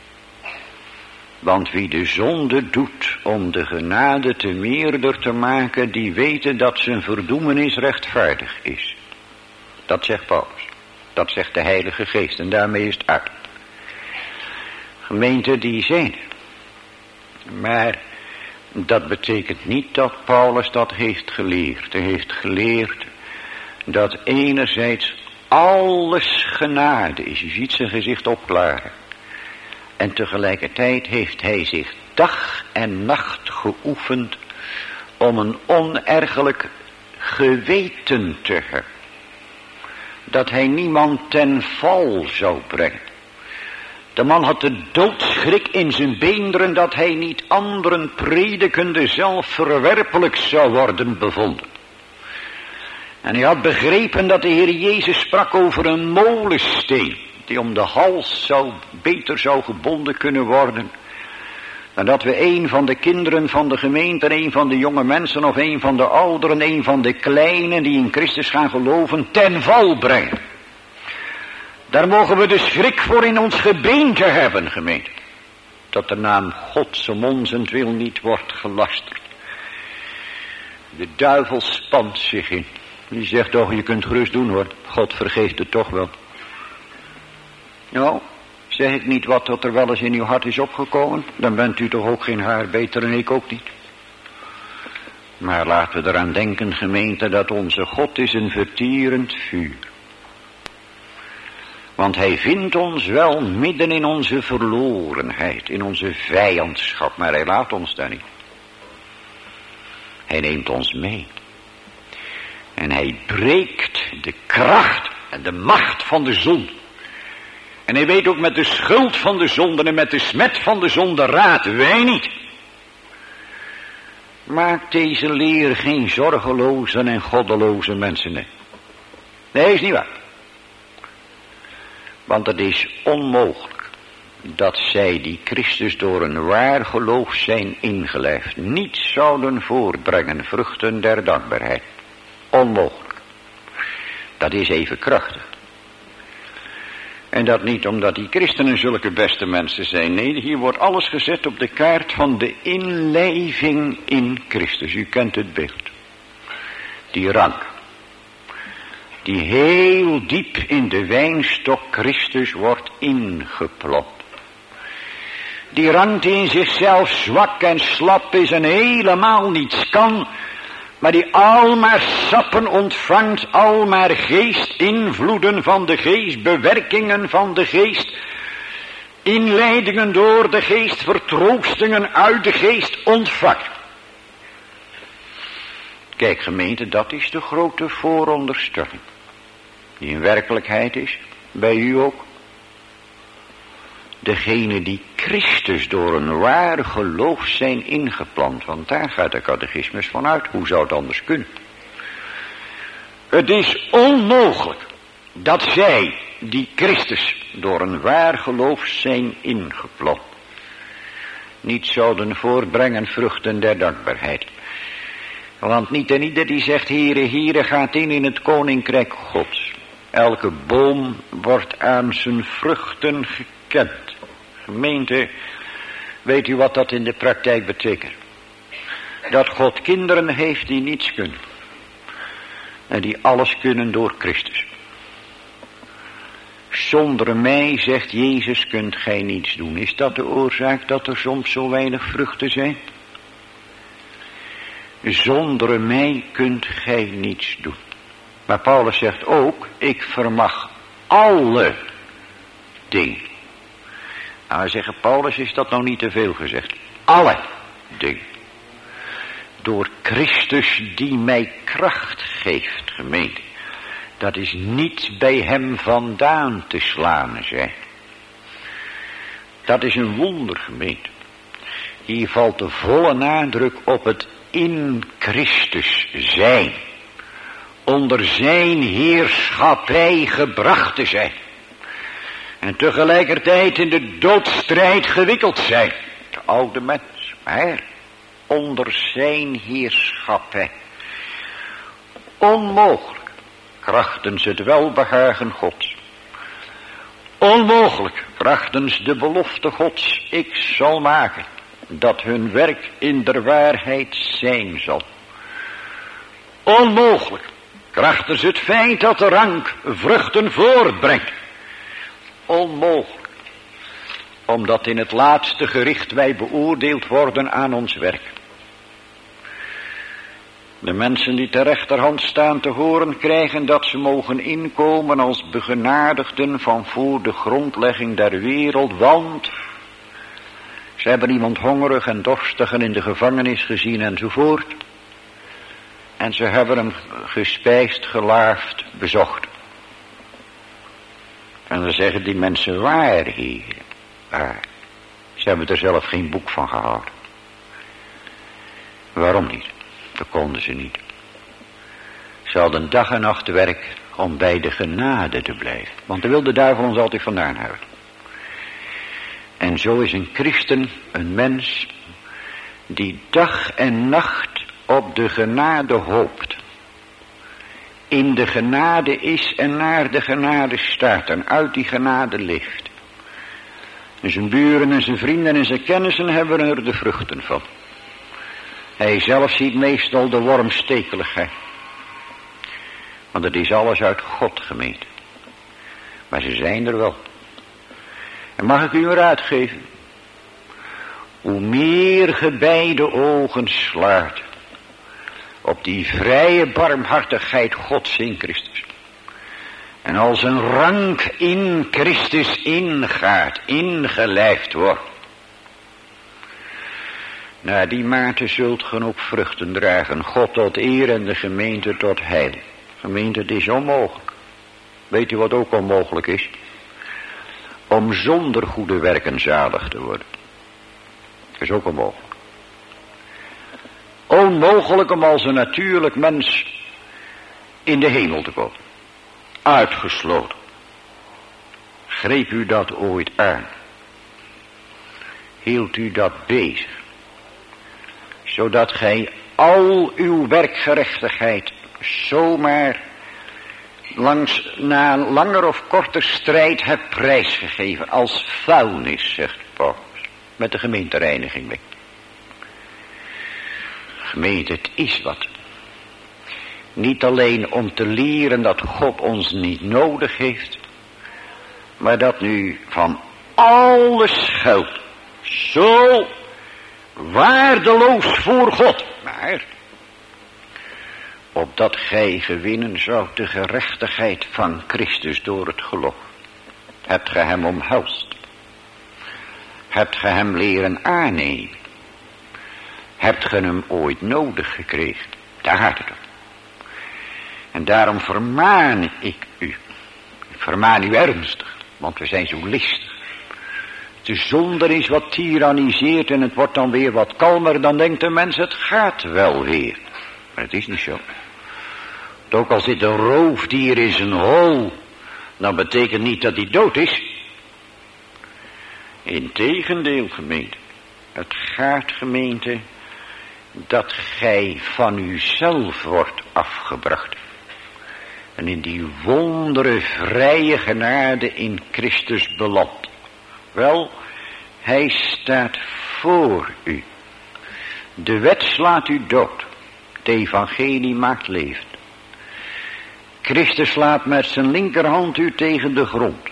Want wie de zonde doet om de genade te meerder te maken, die weten dat zijn verdoemenis rechtvaardig is. Dat zegt Paulus. Dat zegt de Heilige Geest en daarmee is het uit. Gemeente die zijn. Maar dat betekent niet dat Paulus dat heeft geleerd. Hij heeft geleerd dat enerzijds alles genade is. Je ziet zijn gezicht opklaren. En tegelijkertijd heeft hij zich dag en nacht geoefend om een onergelijk geweten te hebben. Dat hij niemand ten val zou brengen. De man had de doodschrik in zijn beenderen dat hij niet anderen predikende zelf verwerpelijk zou worden bevonden. En hij had begrepen dat de Heer Jezus sprak over een molensteen die om de hals zou, beter zou gebonden kunnen worden. En dat we een van de kinderen van de gemeente, een van de jonge mensen of een van de ouderen, een van de kleinen die in Christus gaan geloven, ten val brengen. Daar mogen we de schrik voor in ons gebeente hebben, gemeente. Dat de naam Gods om onzentwil niet wordt gelasterd. De duivel spant zich in. Die zegt toch, je kunt gerust doen hoor. God vergeeft het toch wel. Nou, zeg ik niet wat dat er wel eens in uw hart is opgekomen? Dan bent u toch ook geen haar beter en ik ook niet. Maar laten we eraan denken, gemeente, dat onze God is een vertierend vuur. Want hij vindt ons wel midden in onze verlorenheid, in onze vijandschap, maar hij laat ons daar niet. Hij neemt ons mee. En hij breekt de kracht en de macht van de zonde. En hij weet ook met de schuld van de zonde en met de smet van de zonde raad. Wij niet. Maakt deze leer geen zorgeloze en goddeloze mensen. Nee, nee, is niet waar. Want het is onmogelijk dat zij die Christus door een waar geloof zijn ingelijfd niet zouden voortbrengen vruchten der dankbaarheid. Onmogelijk. Dat is even krachtig. En dat niet omdat die christenen zulke beste mensen zijn. Nee, hier wordt alles gezet op de kaart van de inlijving in Christus. U kent het beeld. Die rank. Die heel diep in de wijnstok Christus wordt ingeplopt. Die rank die in zichzelf zwak en slap is en helemaal niets kan. Maar die al maar sappen ontvangt, al maar geest, invloeden van de geest, bewerkingen van de geest, inleidingen door de geest, vertroostingen uit de geest ontvangt. Kijk gemeente, dat is de grote vooronderstelling. Die in werkelijkheid is, bij u ook. Degene die Christus door een waar geloof zijn ingeplant. Want daar gaat de catechismus van uit. Hoe zou het anders kunnen? Het is onmogelijk dat zij die Christus door een waar geloof zijn ingeplant niet zouden voortbrengen vruchten der dankbaarheid. Want niet en ieder die zegt, Heere, Heere, gaat in in het koninkrijk Gods. Elke boom wordt aan zijn vruchten gekend. Gemeente, weet u wat dat in de praktijk betekent? Dat God kinderen heeft die niets kunnen. En die alles kunnen door Christus. Zonder mij, zegt Jezus, kunt gij niets doen. Is dat de oorzaak dat er soms zo weinig vruchten zijn? Zonder mij kunt gij niets doen. Maar Paulus zegt ook, ik vermag alle dingen. Nou, zeggen Paulus, is dat nou niet te veel gezegd? Alle dingen. Door Christus die mij kracht geeft, gemeente. Dat is niet bij hem vandaan te slaan, zeg. Dat is een wonder, gemeente. Hier valt de volle nadruk op het in Christus zijn. Onder zijn heerschappij gebracht te zijn. En tegelijkertijd in de doodstrijd gewikkeld zijn. De oude mens, maar onder zijn heerschappij. Onmogelijk, krachtens het welbehagen Gods. Onmogelijk, krachtens de belofte Gods, ik zal maken dat hun werk in der waarheid zijn zal. Onmogelijk, krachtens het feit dat de rank vruchten voortbrengt. Onmogelijk, omdat in het laatste gericht wij beoordeeld worden aan ons werk. De mensen die ter rechterhand staan te horen krijgen dat ze mogen inkomen als begenadigden van voor de grondlegging der wereld, want ze hebben iemand hongerig en dorstig in de gevangenis gezien enzovoort. En ze hebben hem gespijsd, gelaafd, bezocht. En dan zeggen die mensen, waar, Heer? Waar? Ze hebben er zelf geen boek van gehouden. Waarom niet? Dat konden ze niet. Ze hadden dag en nacht werk om bij de genade te blijven. Want daar wil de duivel ons altijd vandaan houden. En zo is een christen een mens die dag en nacht op de genade hoopt. In de genade is en naar de genade staat en uit die genade leeft. En zijn buren en zijn vrienden en zijn kennissen hebben er de vruchten van. Hij zelf ziet meestal de wormstekeligheid. Want het is alles uit God, gemeente. Maar ze zijn er wel. En mag ik u een raad geven? Hoe meer ge beide ogen slaat op die vrije barmhartigheid Gods in Christus. En als een rank in Christus ingaat, ingelijfd wordt. Na die mate zult ge ook vruchten dragen. God tot eer en de gemeente tot heil. Gemeente, het is onmogelijk. Weet u wat ook onmogelijk is? Om zonder goede werken zalig te worden. Dat is ook onmogelijk. Onmogelijk om als een natuurlijk mens in de hemel te komen. Uitgesloten. Greep u dat ooit aan? Hield u dat bezig? Zodat gij al uw werkgerechtigheid zomaar langs na een langer of korter strijd hebt prijsgegeven als vuilnis, zegt Paulus, met de gemeentereiniging mee. Gemeente, het is wat. Niet alleen om te leren dat God ons niet nodig heeft, maar dat nu van alles geldt. Zo waardeloos voor God. Maar opdat gij gewinnen zou de gerechtigheid van Christus door het geloof. Hebt ge hem omhelst? Hebt ge hem leren aannemen? Hebt ge hem ooit nodig gekregen? Daar gaat het om. En daarom vermaan ik u. Ik vermaan u ernstig, want we zijn zo listig. De zonde is wat tyranniseert en het wordt dan weer wat kalmer. Dan denkt de mens, het gaat wel weer. Maar het is niet zo. Ook al zit een roofdier in zijn hol, dan betekent niet dat hij dood is. Integendeel, gemeente. Het gaat, gemeente, dat gij van uzelf wordt afgebracht. En in die wondere vrije genade in Christus belandt. Wel, hij staat voor u. De wet slaat u dood. Het evangelie maakt levend. Christus slaat met zijn linkerhand u tegen de grond.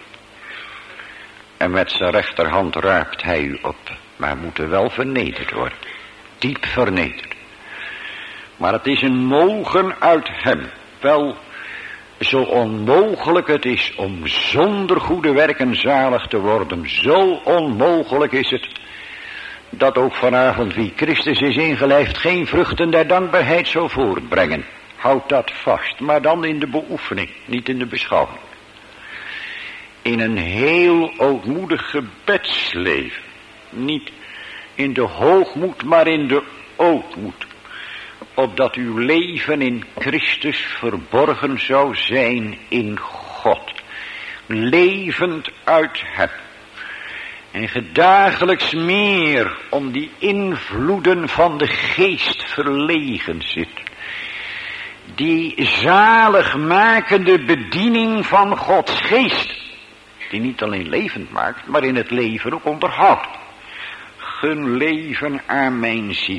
En met zijn rechterhand raapt hij u op. Maar moet er wel vernederd worden. Diep vernederd. Maar het is een mogen uit hem. Wel, zo onmogelijk het is om zonder goede werken zalig te worden. Zo onmogelijk is het. Dat ook vanavond wie Christus is ingelijfd geen vruchten der dankbaarheid zou voortbrengen. Houd dat vast. Maar dan in de beoefening. Niet in de beschouwing. In een heel ootmoedig gebedsleven. Niet in de hoogmoed, maar in de ootmoed. Opdat uw leven in Christus verborgen zou zijn in God. Levend uit hem. En gedagelijks meer om die invloeden van de geest verlegen zit. Die zaligmakende bediening van Gods geest. Die niet alleen levend maakt, maar in het leven ook onderhoudt. Gun leven aan mijn ziel.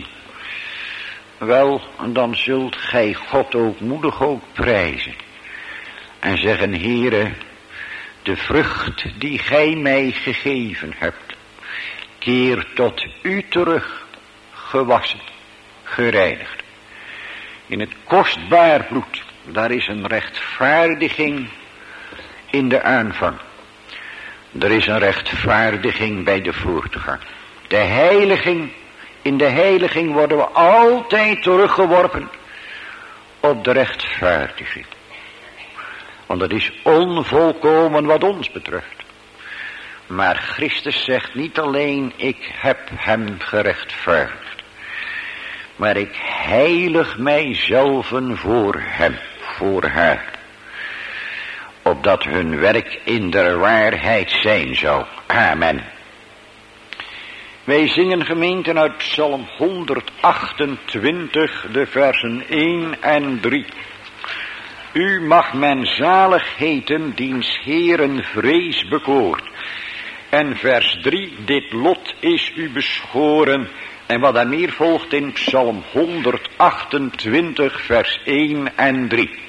Wel, dan zult gij God ootmoedig ook prijzen. En zeggen, Heere, de vrucht die gij mij gegeven hebt, keer tot u terug, gewassen, gereinigd. In het kostbaar bloed, daar is een rechtvaardiging in de aanvang. Er is een rechtvaardiging bij de voortgang. De heiliging, in de heiliging worden we altijd teruggeworpen op de rechtvaardiging. Want het is onvolkomen wat ons betreft. Maar Christus zegt niet alleen, ik heb hem gerechtvaardigd. Maar ik heilig mijzelven voor hem, voor haar. Opdat hun werk in de waarheid zijn zou. Amen. Wij zingen, gemeenten, uit Psalm honderdachtentwintig, de versen één en drie. U mag men zalig heten, diens Heeren vrees bekoort. En vers drie, dit lot is u beschoren. En wat daar meer volgt in Psalm honderdachtentwintig, vers één en drie.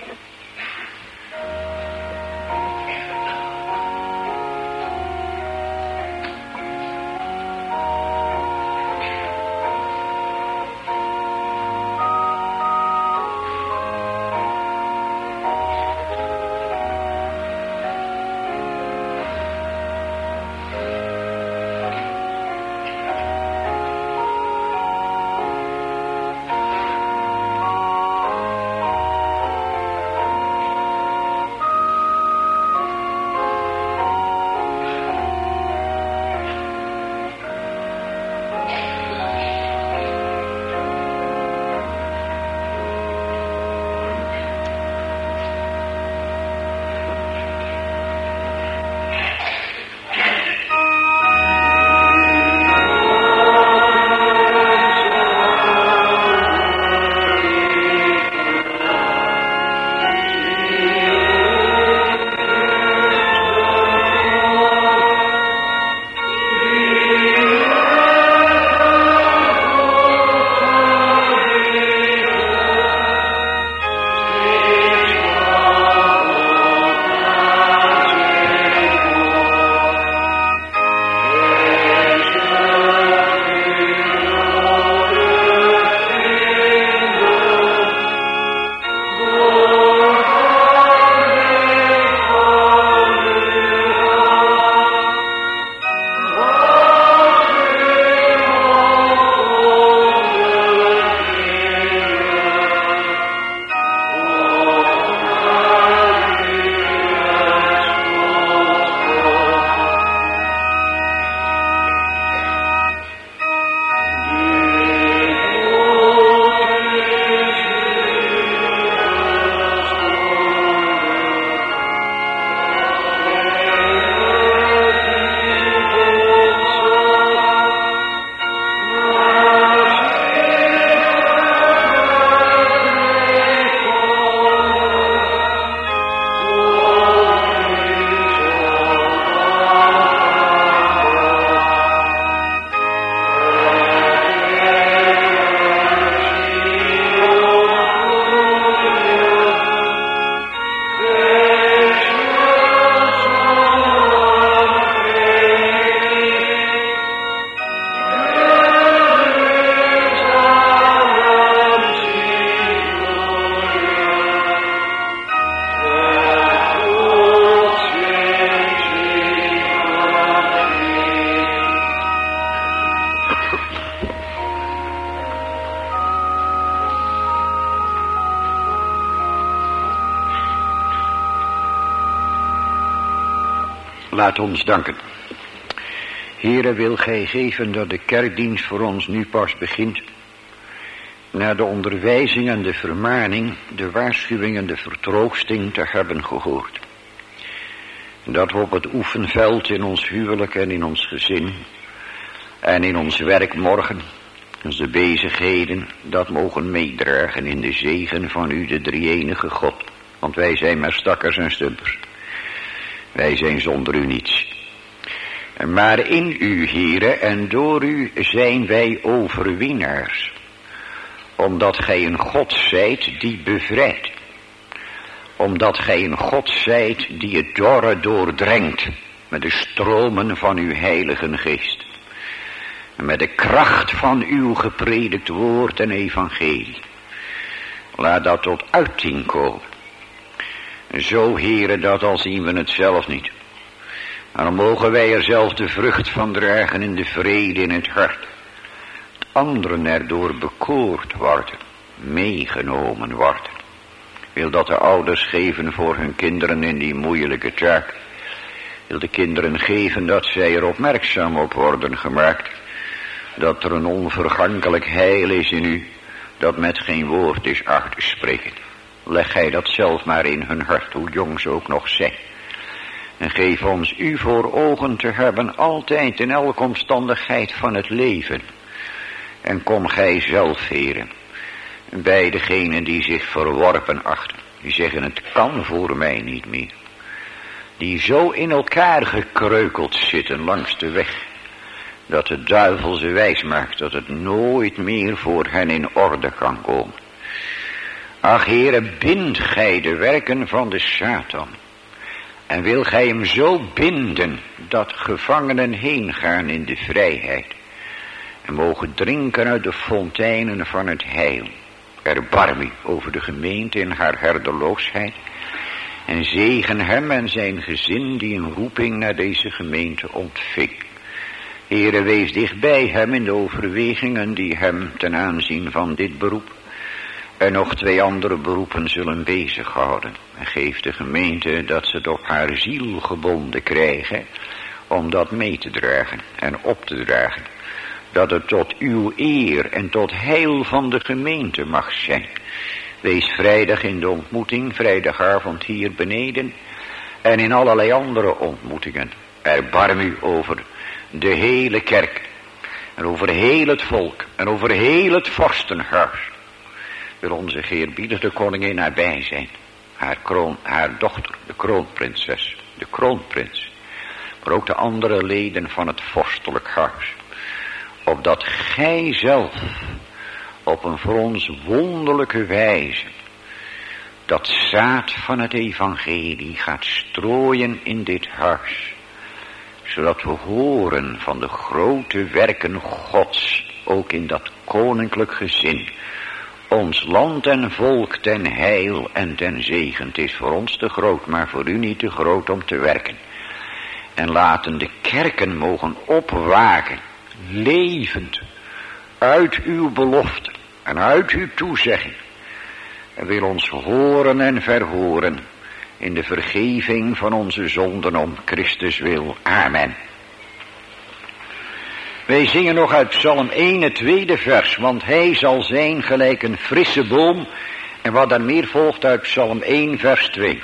Laat ons danken. Heere, wil gij geven dat de kerkdienst voor ons nu pas begint. Na de onderwijzing en de vermaning, de waarschuwing en de vertroosting te hebben gehoord. Dat we op het oefenveld in ons huwelijk en in ons gezin en in ons werk morgen, onze bezigheden, dat mogen meedragen in de zegen van u, de drie-enige God. Want wij zijn maar stakkers en stumpers. Wij zijn zonder u niets. Maar in u, Heere, en door u zijn wij overwinnaars. Omdat gij een God zijt die bevrijdt. Omdat gij een God zijt die het dorre doordrenkt met de stromen van uw heilige geest. En met de kracht van uw gepredikt woord en evangelie. Laat dat tot uiting komen. Zo, Heere, dat al zien we het zelf niet. Maar dan mogen wij er zelf de vrucht van dragen in de vrede in het hart. Anderen erdoor bekoord worden, meegenomen worden. Wil dat de ouders geven voor hun kinderen in die moeilijke taak. Wil de kinderen geven dat zij er opmerkzaam op worden gemaakt. Dat er een onvergankelijk heil is in u, dat met geen woord is uit te spreken. Leg gij dat zelf maar in hun hart, hoe jong ze ook nog zijn. En geef ons u voor ogen te hebben, altijd in elke omstandigheid van het leven. En kom gij zelf, Heere, bij degenen die zich verworpen achten. Die zeggen, het kan voor mij niet meer. Die zo in elkaar gekreukeld zitten langs de weg, dat de duivel ze wijs maakt dat het nooit meer voor hen in orde kan komen. Ach, Heere, bind gij de werken van de Satan. En wil gij hem zo binden dat gevangenen heen gaan in de vrijheid. En mogen drinken uit de fonteinen van het heil. Erbarm u over de gemeente in haar herderloosheid. En zegen hem en zijn gezin die een roeping naar deze gemeente ontving. Heere, wees dichtbij hem in de overwegingen die hem ten aanzien van dit beroep en nog twee andere beroepen zullen bezighouden. En geef de gemeente dat ze het op haar ziel gebonden krijgen om dat mee te dragen en op te dragen. Dat het tot uw eer en tot heil van de gemeente mag zijn. Wees vrijdag in de ontmoeting, vrijdagavond hier beneden en in allerlei andere ontmoetingen. Erbarm u over de hele kerk en over heel het volk en over heel het vorstenhuis. Wil onze geëerbiedigde koningin nabij zijn. Haar, kroon, haar dochter, de kroonprinses, de kroonprins. Maar ook de andere leden van het vorstelijk huis. Opdat gij zelf op een voor ons wonderlijke wijze dat zaad van het evangelie gaat strooien in dit huis. Zodat we horen van de grote werken Gods, ook in dat koninklijk gezin. Ons land en volk ten heil en ten zegen. Het is voor ons te groot, maar voor u niet te groot om te werken. En laten de kerken mogen opwaken, levend, uit uw belofte en uit uw toezegging. En wil ons horen en verhoren in de vergeving van onze zonden om Christus wil. Amen. Wij zingen nog uit Psalm één het tweede vers, want hij zal zijn gelijk een frisse boom. En wat dan meer volgt uit Psalm één vers twee.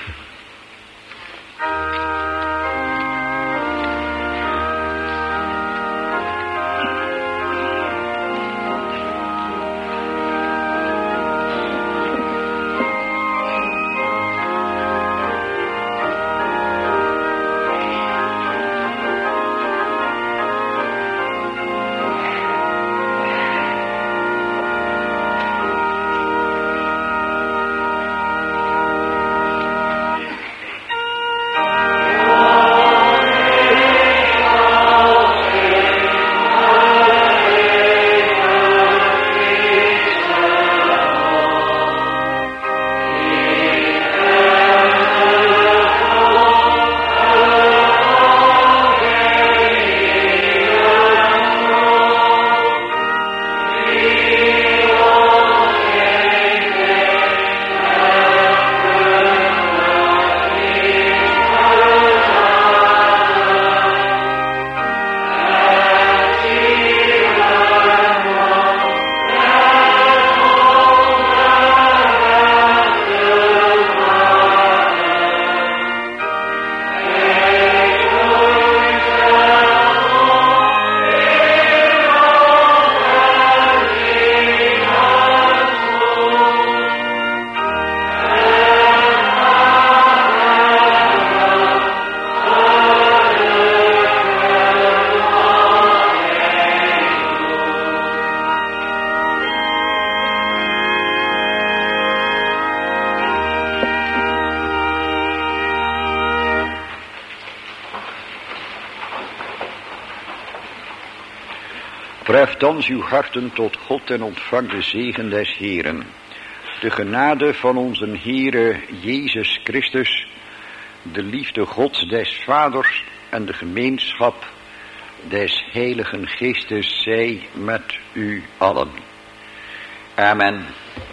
Treft thans uw harten tot God en ontvang de zegen des Heeren. De genade van onze Heere Jezus Christus, de liefde Gods des Vaders en de gemeenschap des Heiligen Geestes zij met u allen. Amen.